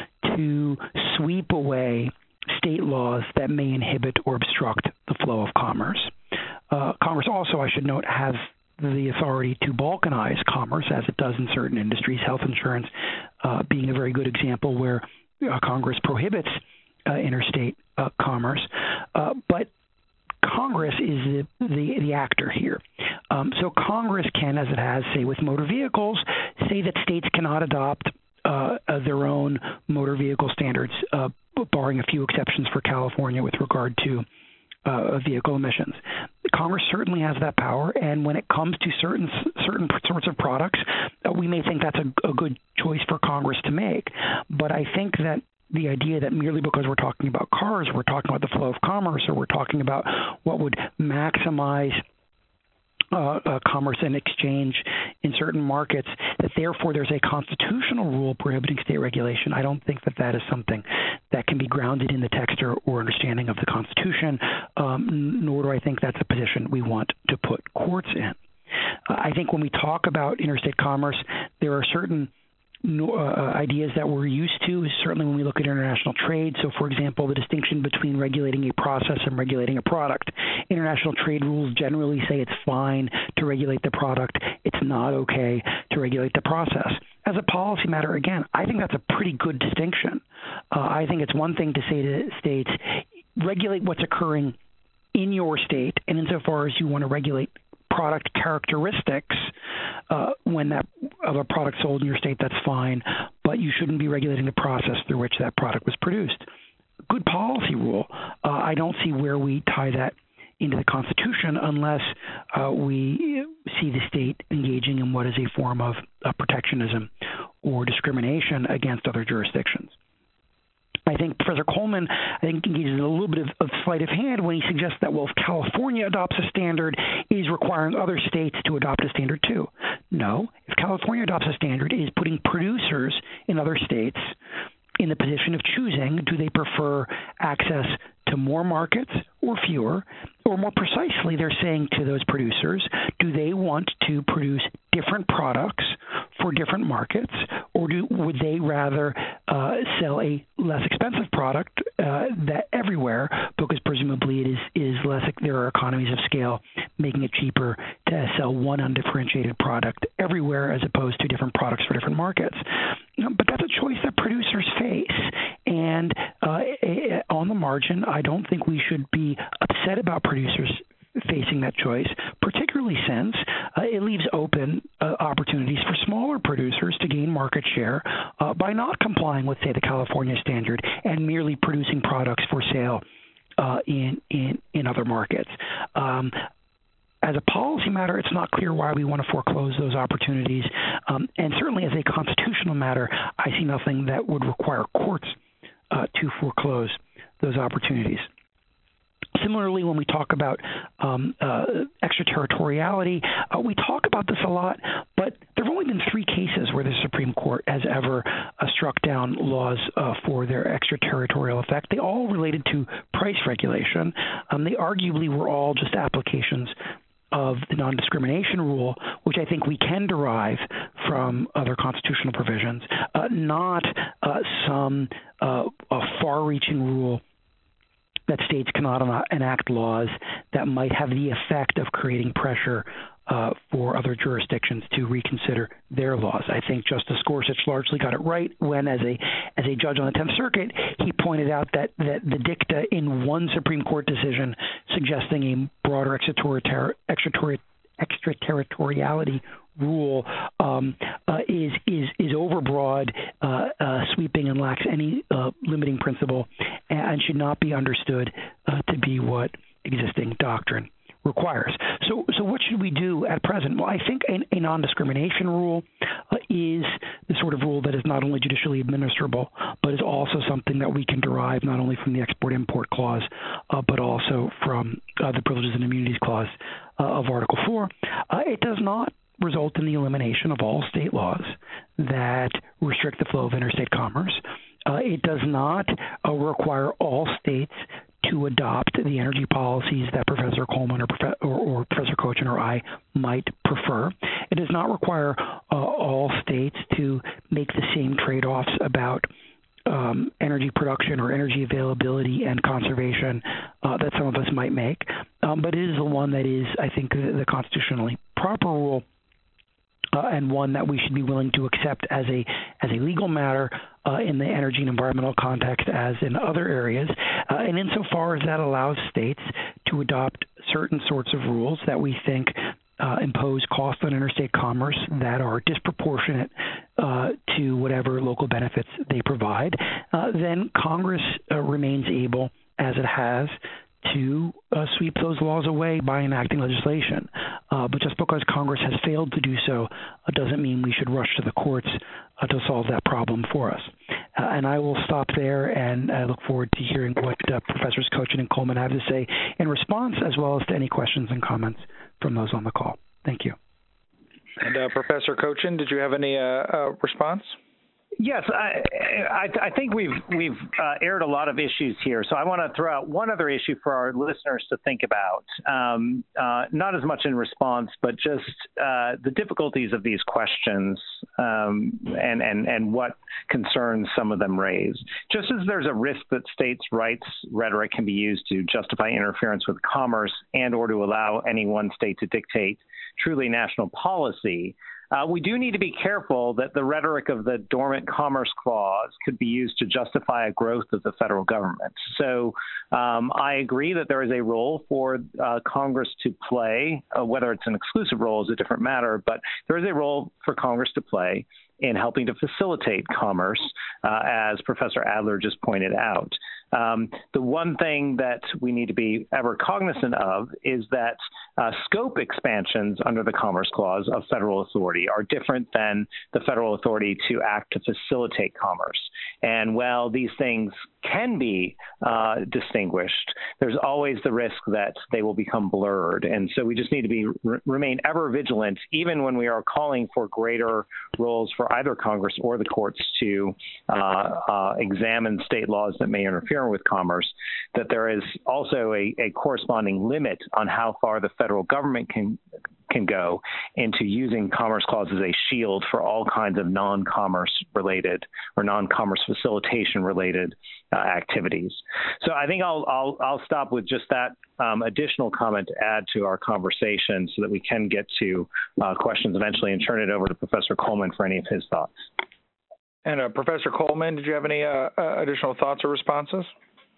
to sweep away state laws that may inhibit or obstruct the flow of commerce. Uh, Congress also, I should note, has the authority to balkanize commerce, as it does in certain industries, health insurance, uh, being a very good example where uh, Congress prohibits uh, interstate uh, commerce. Uh, but Congress is the, the, the actor here. Um, so Congress can, as it has, say, with motor vehicles, say that states cannot adopt uh, uh, their own motor vehicle standards, uh, barring a few exceptions for California with regard to uh, vehicle emissions. Congress certainly has that power, and when it comes to certain certain sorts of products, uh, we may think that's a, a good choice for Congress to make. But I think that the idea that merely because we're talking about cars, we're talking about the flow of commerce, or we're talking about what would maximize uh, uh, commerce and exchange in certain markets, that therefore there's a constitutional rule prohibiting state regulation. I don't think that that is something that can be grounded in the text or, or understanding of the Constitution, um, nor do I think that's a position we want to put courts in. Uh, I think when we talk about interstate commerce, there are certain Uh, ideas that we're used to, certainly when we look at international trade. So, for example, the distinction between regulating a process and regulating a product. International trade rules generally say it's fine to regulate the product. It's not okay to regulate the process. As a policy matter, again, I think that's a pretty good distinction. Uh, I think it's one thing to say to states, regulate what's occurring in your state, and insofar as you want to regulate product characteristics uh, when that of a product sold in your state, that's fine, but you shouldn't be regulating the process through which that product was produced. Good policy rule. Uh, I don't see where we tie that into the Constitution unless uh, we see the state engaging in what is a form of uh, protectionism or discrimination against other jurisdictions. I think Professor Coleman, I think, engages in a little bit of, of sleight of hand when he suggests that, well, if California adopts a standard, it is requiring other states to adopt a standard too. No, if California adopts a standard, it is putting producers in other states in the position of choosing, do they prefer access to more markets or fewer? Or more precisely, they're saying to those producers, do they want to produce different products for different markets, or do, would they rather uh, sell a less expensive product uh, that everywhere, because presumably it is, is less, there are economies of scale, making it cheaper to sell one undifferentiated product everywhere as opposed to different products for different markets. But that's a choice that producers face. And uh, on the margin, I don't think we should be upset about producers facing that choice, particularly since uh, it leaves open uh, opportunities for smaller producers to gain market share uh, by not complying with, say, the California standard and merely producing products for sale uh, in, in, in other markets. Um, As a policy matter, it's not clear why we want to foreclose those opportunities. Um, and certainly as a constitutional matter, I see nothing that would require courts uh, to foreclose those opportunities. Similarly, when we talk about um, uh, extraterritoriality, uh, we talk about this a lot, but there have only been three cases where the Supreme Court has ever uh, struck down laws uh, for their extraterritorial effect. They all related to price regulation. Um, they arguably were all just applications of the non-discrimination rule, which I think we can derive from other constitutional provisions, uh, not uh, some uh, a far-reaching rule that states cannot enact laws that might have the effect of creating pressure uh, for other jurisdictions to reconsider their laws. I think Justice Gorsuch largely got it right when, as a as a judge on the Tenth Circuit, he pointed out that, that the dicta in one Supreme Court decision suggesting a broader extraterritoriality extraterritoriality rule um, uh, is is is overbroad, uh, uh, sweeping, and lacks any uh, limiting principle, and should not be understood uh, to be what existing doctrine requires. So, so what should we do at present? Well, I think a, a non-discrimination rule uh, is the sort of rule that is not only judicially administrable, but is also something that we can derive not only from the Export-Import Clause, uh, but also from uh, the Privileges and Immunities Clause uh, of Article four. Uh, it does not result in the elimination of all state laws that restrict the flow of interstate commerce. Uh, it does not uh, require all states to adopt the energy policies that Professor Coleman or, Prof- or, or Professor Cochin or I might prefer. It does not require uh, all states to make the same trade-offs about um, energy production or energy availability and conservation uh, that some of us might make. Um, but it is the one that is, I think, the, the constitutionally proper rule. uh, and one that we should be willing to accept as a as a legal matter uh, in the energy and environmental context as in other areas. Uh, and insofar as that allows states to adopt certain sorts of rules that we think Uh, impose costs on interstate commerce that are disproportionate uh, to whatever local benefits they provide, uh, then Congress uh, remains able, as it has, to uh, sweep those laws away by enacting legislation. Uh, but just because Congress has failed to do so uh, doesn't mean we should rush to the courts uh, to solve that problem for us. Uh, and I will stop there, and I look forward to hearing what uh, Professors Kochan and Coleman have to say in response, as well as to any questions and comments from those on the call. Thank you. And uh, Professor Kochan, did you have any uh, uh, response? Yes, I, I, I think we've we've uh, aired a lot of issues here. So I want to throw out one other issue for our listeners to think about. Um, uh, not as much in response, but just uh, the difficulties of these questions um, and, and, and what concerns some of them raise. Just as there's a risk that states' rights rhetoric can be used to justify interference with commerce and or to allow any one state to dictate truly national policy, Uh, we do need to be careful that the rhetoric of the Dormant Commerce Clause could be used to justify a growth of the federal government. So um, I agree that there is a role for uh, Congress to play, uh, whether it's an exclusive role is a different matter, but there is a role for Congress to play in helping to facilitate commerce, uh, as Professor Adler just pointed out. Um, the one thing that we need to be ever cognizant of is that uh, scope expansions under the Commerce Clause of federal authority are different than the federal authority to act to facilitate commerce. And while these things can be uh, distinguished, there's always the risk that they will become blurred. And so we just need to be r- remain ever vigilant, even when we are calling for greater roles for either Congress or the courts to uh, uh, examine state laws that may interfere with commerce, that there is also a, a corresponding limit on how far the federal government can can go into using Commerce Clause as a shield for all kinds of non-commerce related or non-commerce facilitation related uh, activities. So I think I'll, I'll, I'll stop with just that um, additional comment to add to our conversation so that we can get to uh, questions eventually and turn it over to Professor Coleman for any of his thoughts. And uh, Professor Coleman, did you have any uh, uh, additional thoughts or responses?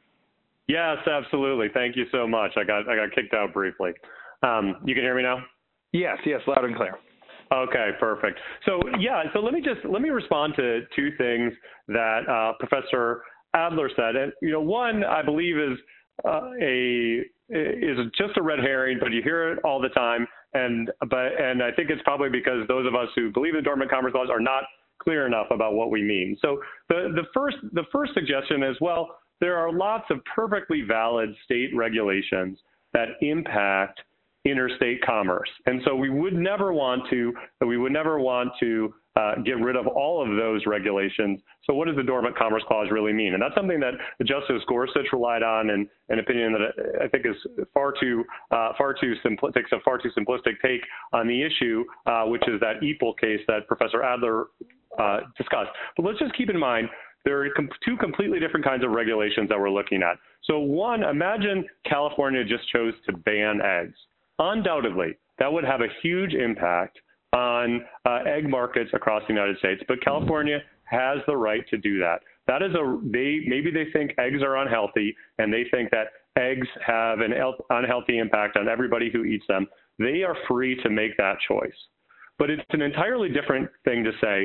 Yes, absolutely. Thank you so much. I got I got kicked out briefly. Um, you can hear me now? Yes, yes, loud and clear. Okay, perfect. So yeah, so let me just let me respond to two things that uh, Professor Adler said. And you know, one I believe is uh, a is just a red herring, but you hear it all the time. And but and I think it's probably because those of us who believe in Dormant Commerce Clause are not clear enough about what we mean. So the the first the first suggestion is, well, there are lots of perfectly valid state regulations that impact interstate commerce. And so we would never want to, we would never want to uh, get rid of all of those regulations. So what does the Dormant Commerce Clause really mean? And that's something that Justice Gorsuch relied on, and an opinion that I think is far too, uh, far too simpl- takes a far too simplistic take on the issue, uh, which is that EPL case that Professor Adler uh, discussed. But let's just keep in mind, there are com- two completely different kinds of regulations that we're looking at. So one, imagine California just chose to ban eggs. Undoubtedly, that would have a huge impact on uh, egg markets across the United States, but California has the right to do that. That is a, they, maybe they think eggs are unhealthy and they think that eggs have an unhealthy impact on everybody who eats them. They are free to make that choice. But it's an entirely different thing to say,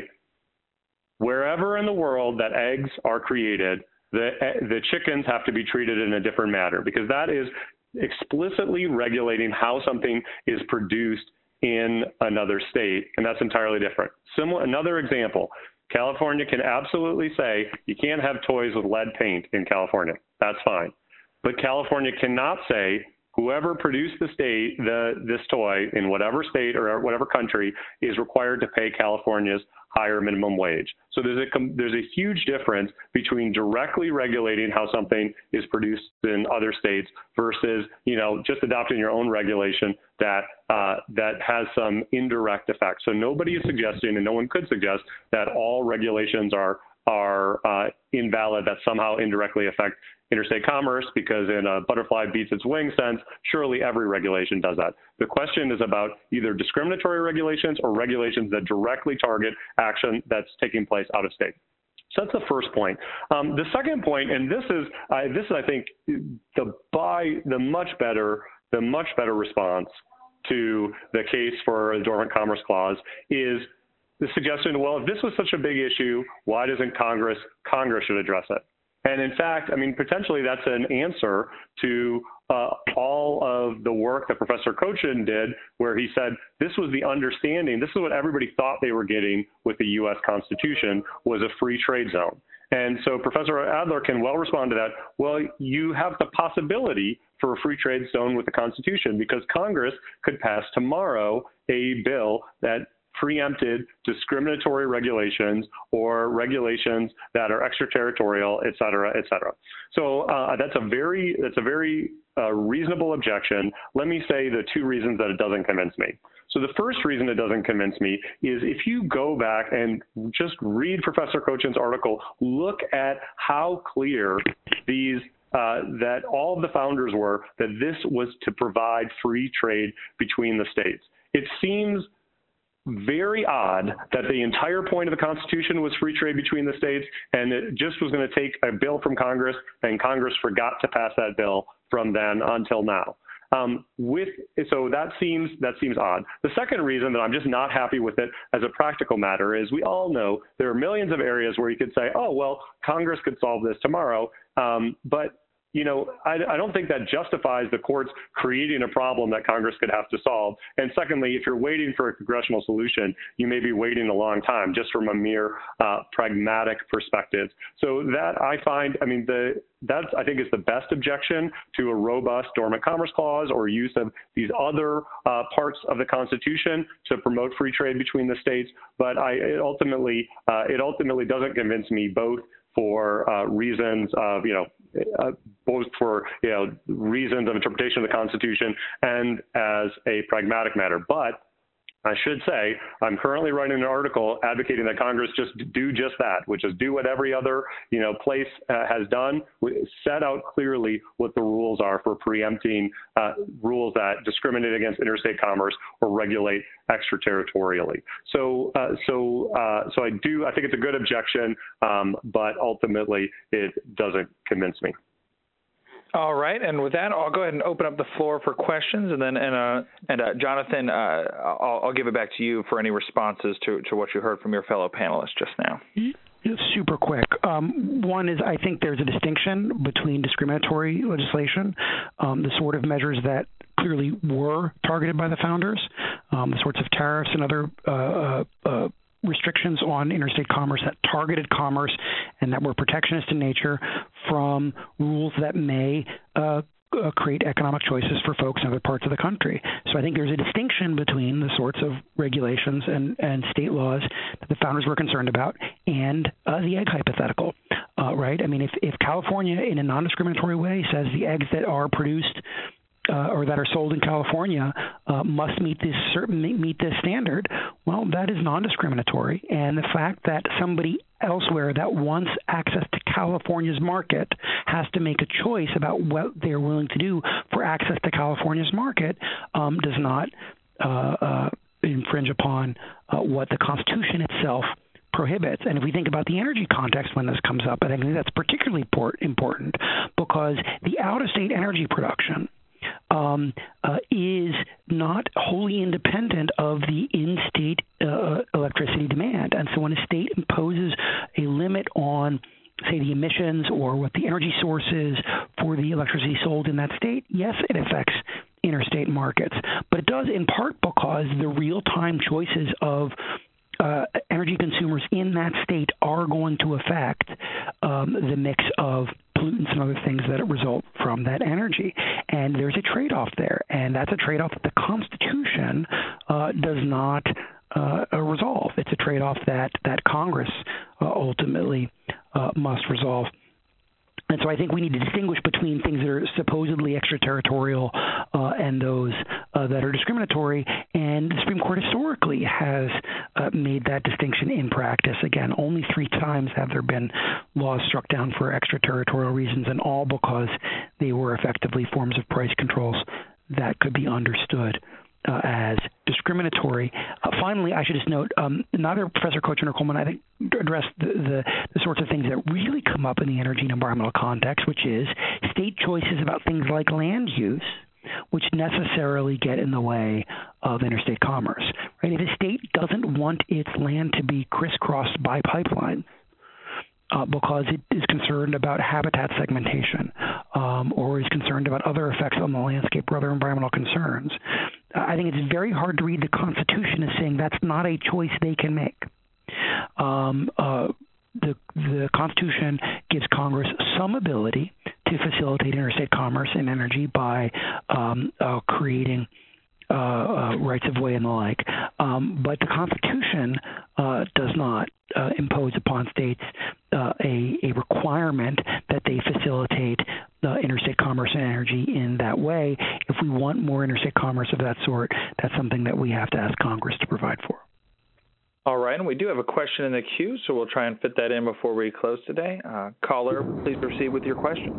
wherever in the world that eggs are created, the, the chickens have to be treated in a different manner, because that is explicitly regulating how something is produced in another state, and that's entirely different. Similar, another example, California can absolutely say you can't have toys with lead paint in California. That's fine. But California cannot say whoever produced the state, the this toy in whatever state or whatever country is required to pay California's higher minimum wage. So there's a there's a huge difference between directly regulating how something is produced in other states versus, you know, just adopting your own regulation that uh, that has some indirect effect. So nobody is suggesting, and no one could suggest, that all regulations are are uh, invalid, that somehow indirectly affect interstate commerce, because in a butterfly beats its wings sense, surely every regulation does that. The question is about either discriminatory regulations or regulations that directly target action that's taking place out of state. So that's the first point. Um, the second point, and this is, uh, this is, I think, the by the much better, the much better response to the case for a dormant commerce clause, is the suggestion, well, if this was such a big issue, why doesn't Congress, Congress should address it? And in fact, I mean, potentially that's an answer to uh, all of the work that Professor Kochan did, where he said this was the understanding, this is what everybody thought they were getting with the U S Constitution, was a free trade zone. And so Professor Adler can well respond to that. Well, you have the possibility for a free trade zone with the Constitution, because Congress could pass tomorrow a bill that preempted discriminatory regulations or regulations that are extraterritorial, et cetera, et cetera. So uh, that's a very that's a very uh, reasonable objection. Let me say the two reasons that it doesn't convince me. So the first reason it doesn't convince me is if you go back and just read Professor Kochan's article, look at how clear these Uh, that all of the founders were that this was to provide free trade between the states. It seems very odd that the entire point of the Constitution was free trade between the states, and it just was going to take a bill from Congress, and Congress forgot to pass that bill from then until now. Um, with so that seems that seems odd. The second reason that I'm just not happy with it as a practical matter is we all know there are millions of areas where you could say, oh well, Congress could solve this tomorrow, um, but you know, I, I don't think that justifies the courts creating a problem that Congress could have to solve. And secondly, if you're waiting for a congressional solution, you may be waiting a long time just from a mere uh, pragmatic perspective. So that I find, I mean, the that's, I think, is the best objection to a robust dormant commerce clause or use of these other uh, parts of the Constitution to promote free trade between the states. But I, it ultimately, uh, it ultimately doesn't convince me, both for uh, reasons of, you know, uh, both for, you know, reasons of interpretation of the Constitution and as a pragmatic matter. But I should say, I'm currently writing an article advocating that Congress just do just that, which is do what every other, you know, place uh, has done, set out clearly what the rules are for preempting uh, rules that discriminate against interstate commerce or regulate extraterritorially. So, uh, so, uh, so I do, I think it's a good objection, um, but ultimately it doesn't convince me. All right, and with that, I'll go ahead and open up the floor for questions, and then and uh, and uh, Jonathan, uh, I'll, I'll give it back to you for any responses to, to what you heard from your fellow panelists just now. Super quick. Um, one is I think there's a distinction between discriminatory legislation, um, the sort of measures that clearly were targeted by the founders, um, the sorts of tariffs and other uh, uh, restrictions on interstate commerce that targeted commerce and that were protectionist in nature, from rules that may uh, uh, create economic choices for folks in other parts of the country. So I think there's a distinction between the sorts of regulations and, and state laws that the founders were concerned about and uh, the egg hypothetical, uh, right? I mean, if, if California in a non-discriminatory way says the eggs that are produced Uh, or that are sold in California uh, must meet this certain meet this standard, well, that is non-discriminatory. And the fact that somebody elsewhere that wants access to California's market has to make a choice about what they're willing to do for access to California's market um, does not uh, uh, infringe upon uh, what the Constitution itself prohibits. And if we think about the energy context when this comes up, I think that's particularly important because the out-of-state energy production Um, uh, is not wholly independent of the in-state uh, electricity demand. And so when a state imposes a limit on, say, the emissions or what the energy source is for the electricity sold in that state, yes, it affects interstate markets. But it does in part because the real-time choices of uh, energy consumers in that state are going to affect um, the mix of pollutants and other things that result from that energy. And there's a trade-off there, and that's a trade-off that the Constitution uh, does not uh, resolve. It's a trade-off that, that Congress uh, ultimately uh, must resolve. And so I think we need to distinguish between things that are supposedly extraterritorial uh, and those uh, that are discriminatory, and the Supreme Court historically has uh, made that distinction in practice. Again, only three times have there been laws struck down for extraterritorial reasons, and all because they were effectively forms of price controls that could be understood Uh, as discriminatory. Uh, finally, I should just note, um, neither Professor Kochan or Coleman, I think, addressed the, the, the sorts of things that really come up in the energy and environmental context, which is state choices about things like land use, which necessarily get in the way of interstate commerce. Right? If a state doesn't want its land to be crisscrossed by pipelines, Uh, because it is concerned about habitat segmentation um, or is concerned about other effects on the landscape or other environmental concerns. Uh, I think it's very hard to read the Constitution as saying that's not a choice they can make. Um, uh, the, the Constitution gives Congress some ability to facilitate interstate commerce and energy by um, uh, creating Uh, uh, rights of way and the like. Um, but the Constitution uh, does not uh, impose upon states uh, a, a requirement that they facilitate uh, interstate commerce and energy in that way. If we want more interstate commerce of that sort, that's something that we have to ask Congress to provide for. All right, and we do have a question in the queue, so we'll try and fit that in before we close today. Uh, caller, please proceed with your question.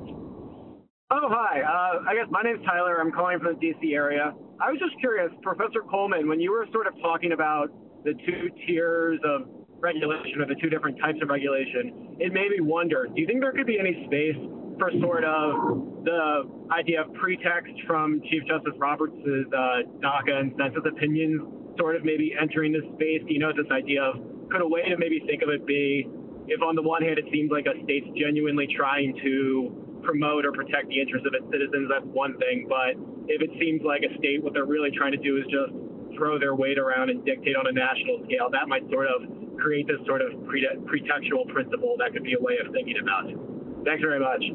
Oh, hi. Uh, I guess my name's Tyler. I'm calling from the D C area. I was just curious, Professor Coleman, when you were sort of talking about the two tiers of regulation or the two different types of regulation, it made me wonder, do you think there could be any space for sort of the idea of pretext from Chief Justice Roberts' uh, DACA and census opinions sort of maybe entering this space? Do you know this idea of, could a way to maybe think of it be, if on the one hand it seems like a state's genuinely trying to promote or protect the interests of its citizens, that's one thing. But if it seems like a state, what they're really trying to do is just throw their weight around and dictate on a national scale, that might sort of create this sort of pre- pretextual principle that could be a way of thinking about it. Thanks very much.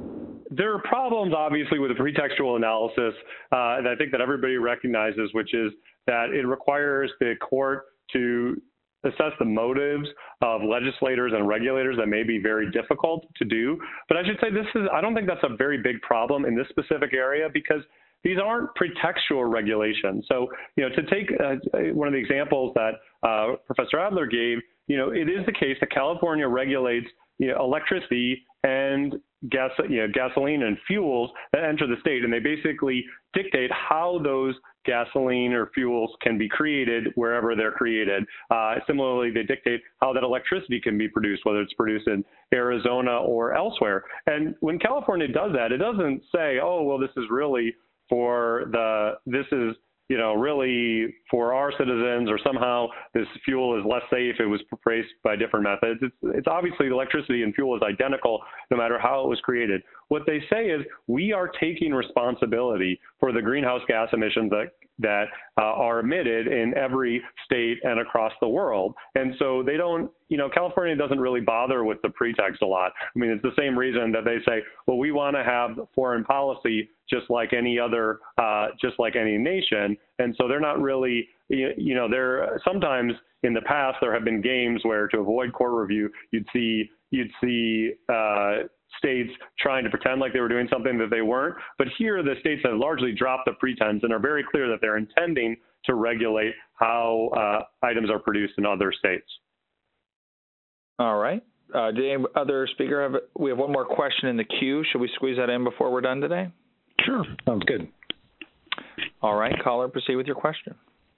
There are problems, obviously, with the pretextual analysis uh, that I think that everybody recognizes, which is that it requires the court to assess the motives of legislators and regulators that may be very difficult to do. But I should say this is, I don't think that's a very big problem in this specific area because these aren't pretextual regulations. So, you know, to take uh, one of the examples that uh, Professor Adler gave, you know, it is the case that California regulates, you know, electricity and gas, you know, gasoline and fuels that enter the state, and they basically dictate how those gasoline or fuels can be created wherever they're created. Uh, similarly, they dictate how that electricity can be produced, whether it's produced in Arizona or elsewhere. And when California does that, it doesn't say, oh, well, this is really for the, this is, you know, really for our citizens, or somehow this fuel is less safe. It was produced by different methods. It's, it's obviously electricity and fuel is identical no matter how it was created. What they say is we are taking responsibility for the greenhouse gas emissions that that uh, are emitted in every state and across the world. And so they don't, you know, California doesn't really bother with the pretext a lot. I mean, it's the same reason that they say, well, we want to have foreign policy just like any other, uh, just like any nation. And so they're not really, you, you know, they're sometimes in the past, there have been games where to avoid court review, you'd see, you'd see, uh, states trying to pretend like they were doing something that they weren't. But here, the states have largely dropped the pretense and are very clear that they're intending to regulate how uh, items are produced in other states. All right. Uh, did any other speaker have? We have one more question in the queue. Should we squeeze that in before we're done today? Sure. Sounds good. All right, caller, proceed with your question.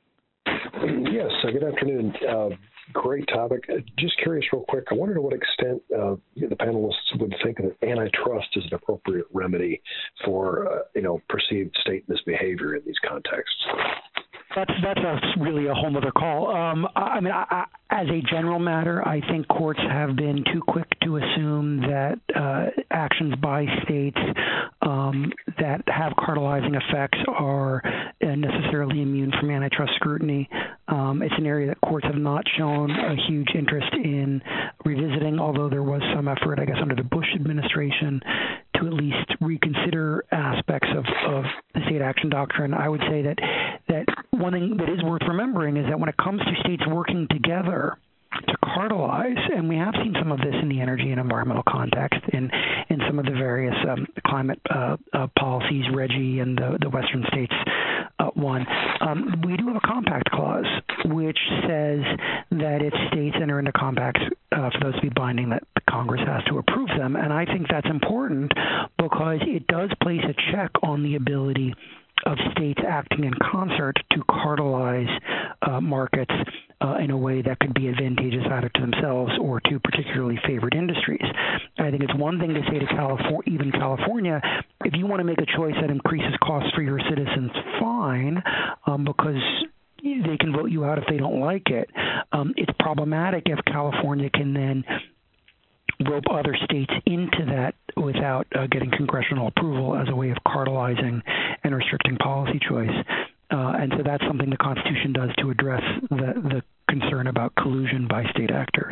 Yes, uh, good afternoon. Uh, great topic. Uh, just curious real quick, I wonder to what extent uh, the panelists would think that antitrust is an appropriate remedy for, uh, you know, perceived state misbehavior in these contexts. That's that's a, really a whole other call. Um, I, I mean, I, I, as a general matter, I think courts have been too quick to assume that uh, actions by states um, that have cartelizing effects are uh, necessarily immune from antitrust scrutiny. Um, it's an area that courts have not shown a huge interest in revisiting, although there was some effort, I guess, under the Bush administration to at least reconsider aspects of, of the state action doctrine. I would say that that one thing that is worth remembering is that when it comes to states working together to cartelize, and we have seen some of this in the energy and environmental context in, in some of the various um, climate uh, uh, policies, RGGI and the, the Western states one. Um, we do have a compact clause, which says that if states enter into compacts, uh, for those to be binding, that Congress has to approve them. And I think that's important because it does place a check on the ability of states acting in concert to cartelize uh, markets uh, in a way that could be advantageous either to themselves or to particularly favored industries. I think it's one thing to say to California, even California, if you want to make a choice that increases costs for your citizens, fine, um, because they can vote you out if they don't like it. Um, it's problematic if California can then rope other states into that without uh, getting congressional approval as a way of cartelizing and restricting policy choice. Uh, and so that's something the Constitution does to address the, the concern about collusion by state actors.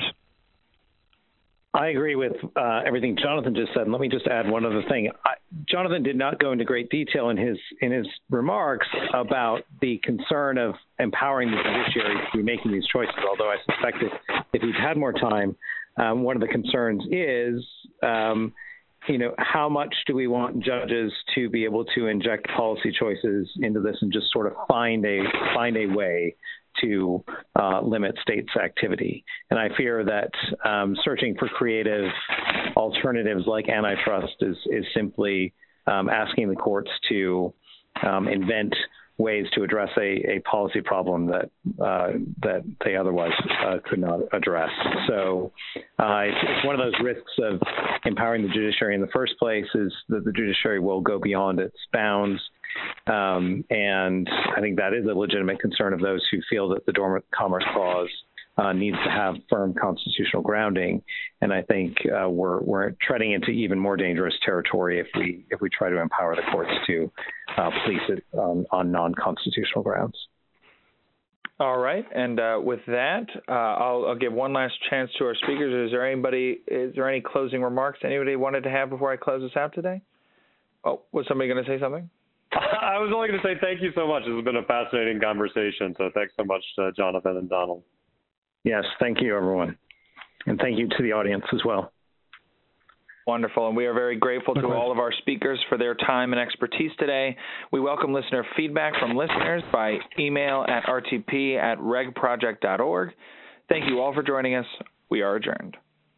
I agree with uh, everything Jonathan just said. And let me just add one other thing. I, Jonathan did not go into great detail in his in his remarks about the concern of empowering the judiciary to be making these choices, although I suspect that if he'd had more time, um, one of the concerns is, um, you know, how much do we want judges to be able to inject policy choices into this and just sort of find a find a way to uh, limit states' activity. And I fear that um, searching for creative alternatives like antitrust is, is simply um, asking the courts to um, invent ways to address a, a policy problem that uh, that they otherwise uh, could not address. So uh, it's, it's one of those risks of empowering the judiciary in the first place is that the judiciary will go beyond its bounds. Um, and I think that is a legitimate concern of those who feel that the Dormant Commerce Clause uh, needs to have firm constitutional grounding. And I think uh, we're we're treading into even more dangerous territory if we if we try to empower the courts to uh, police it on, on non-constitutional grounds. All right, and uh, with that, uh, I'll, I'll give one last chance to our speakers. Is there anybody? Is there any closing remarks anybody wanted to have before I close this out today? Oh, was somebody going to say something? I was only going to say thank you so much. This has been a fascinating conversation. So thanks so much, uh, Jonathan and Donald. Yes, thank you, everyone. And thank you to the audience as well. Wonderful. And we are very grateful to all of our speakers for their time and expertise today. We welcome listener feedback from listeners by email at r t p at reg project dot org. Thank you all for joining us. We are adjourned.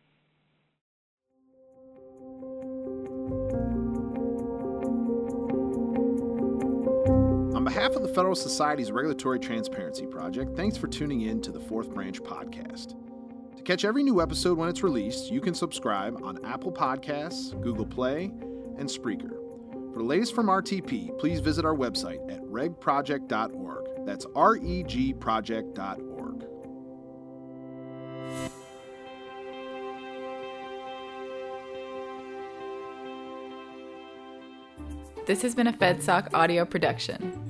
On behalf of the Federal Society's Regulatory Transparency Project, thanks for tuning in to the Fourth Branch Podcast. To catch every new episode when it's released, you can subscribe on Apple Podcasts, Google Play, and Spreaker. For the latest from R T P, please visit our website at reg project dot org. That's R E G project dot org. This has been a FedSoc audio production.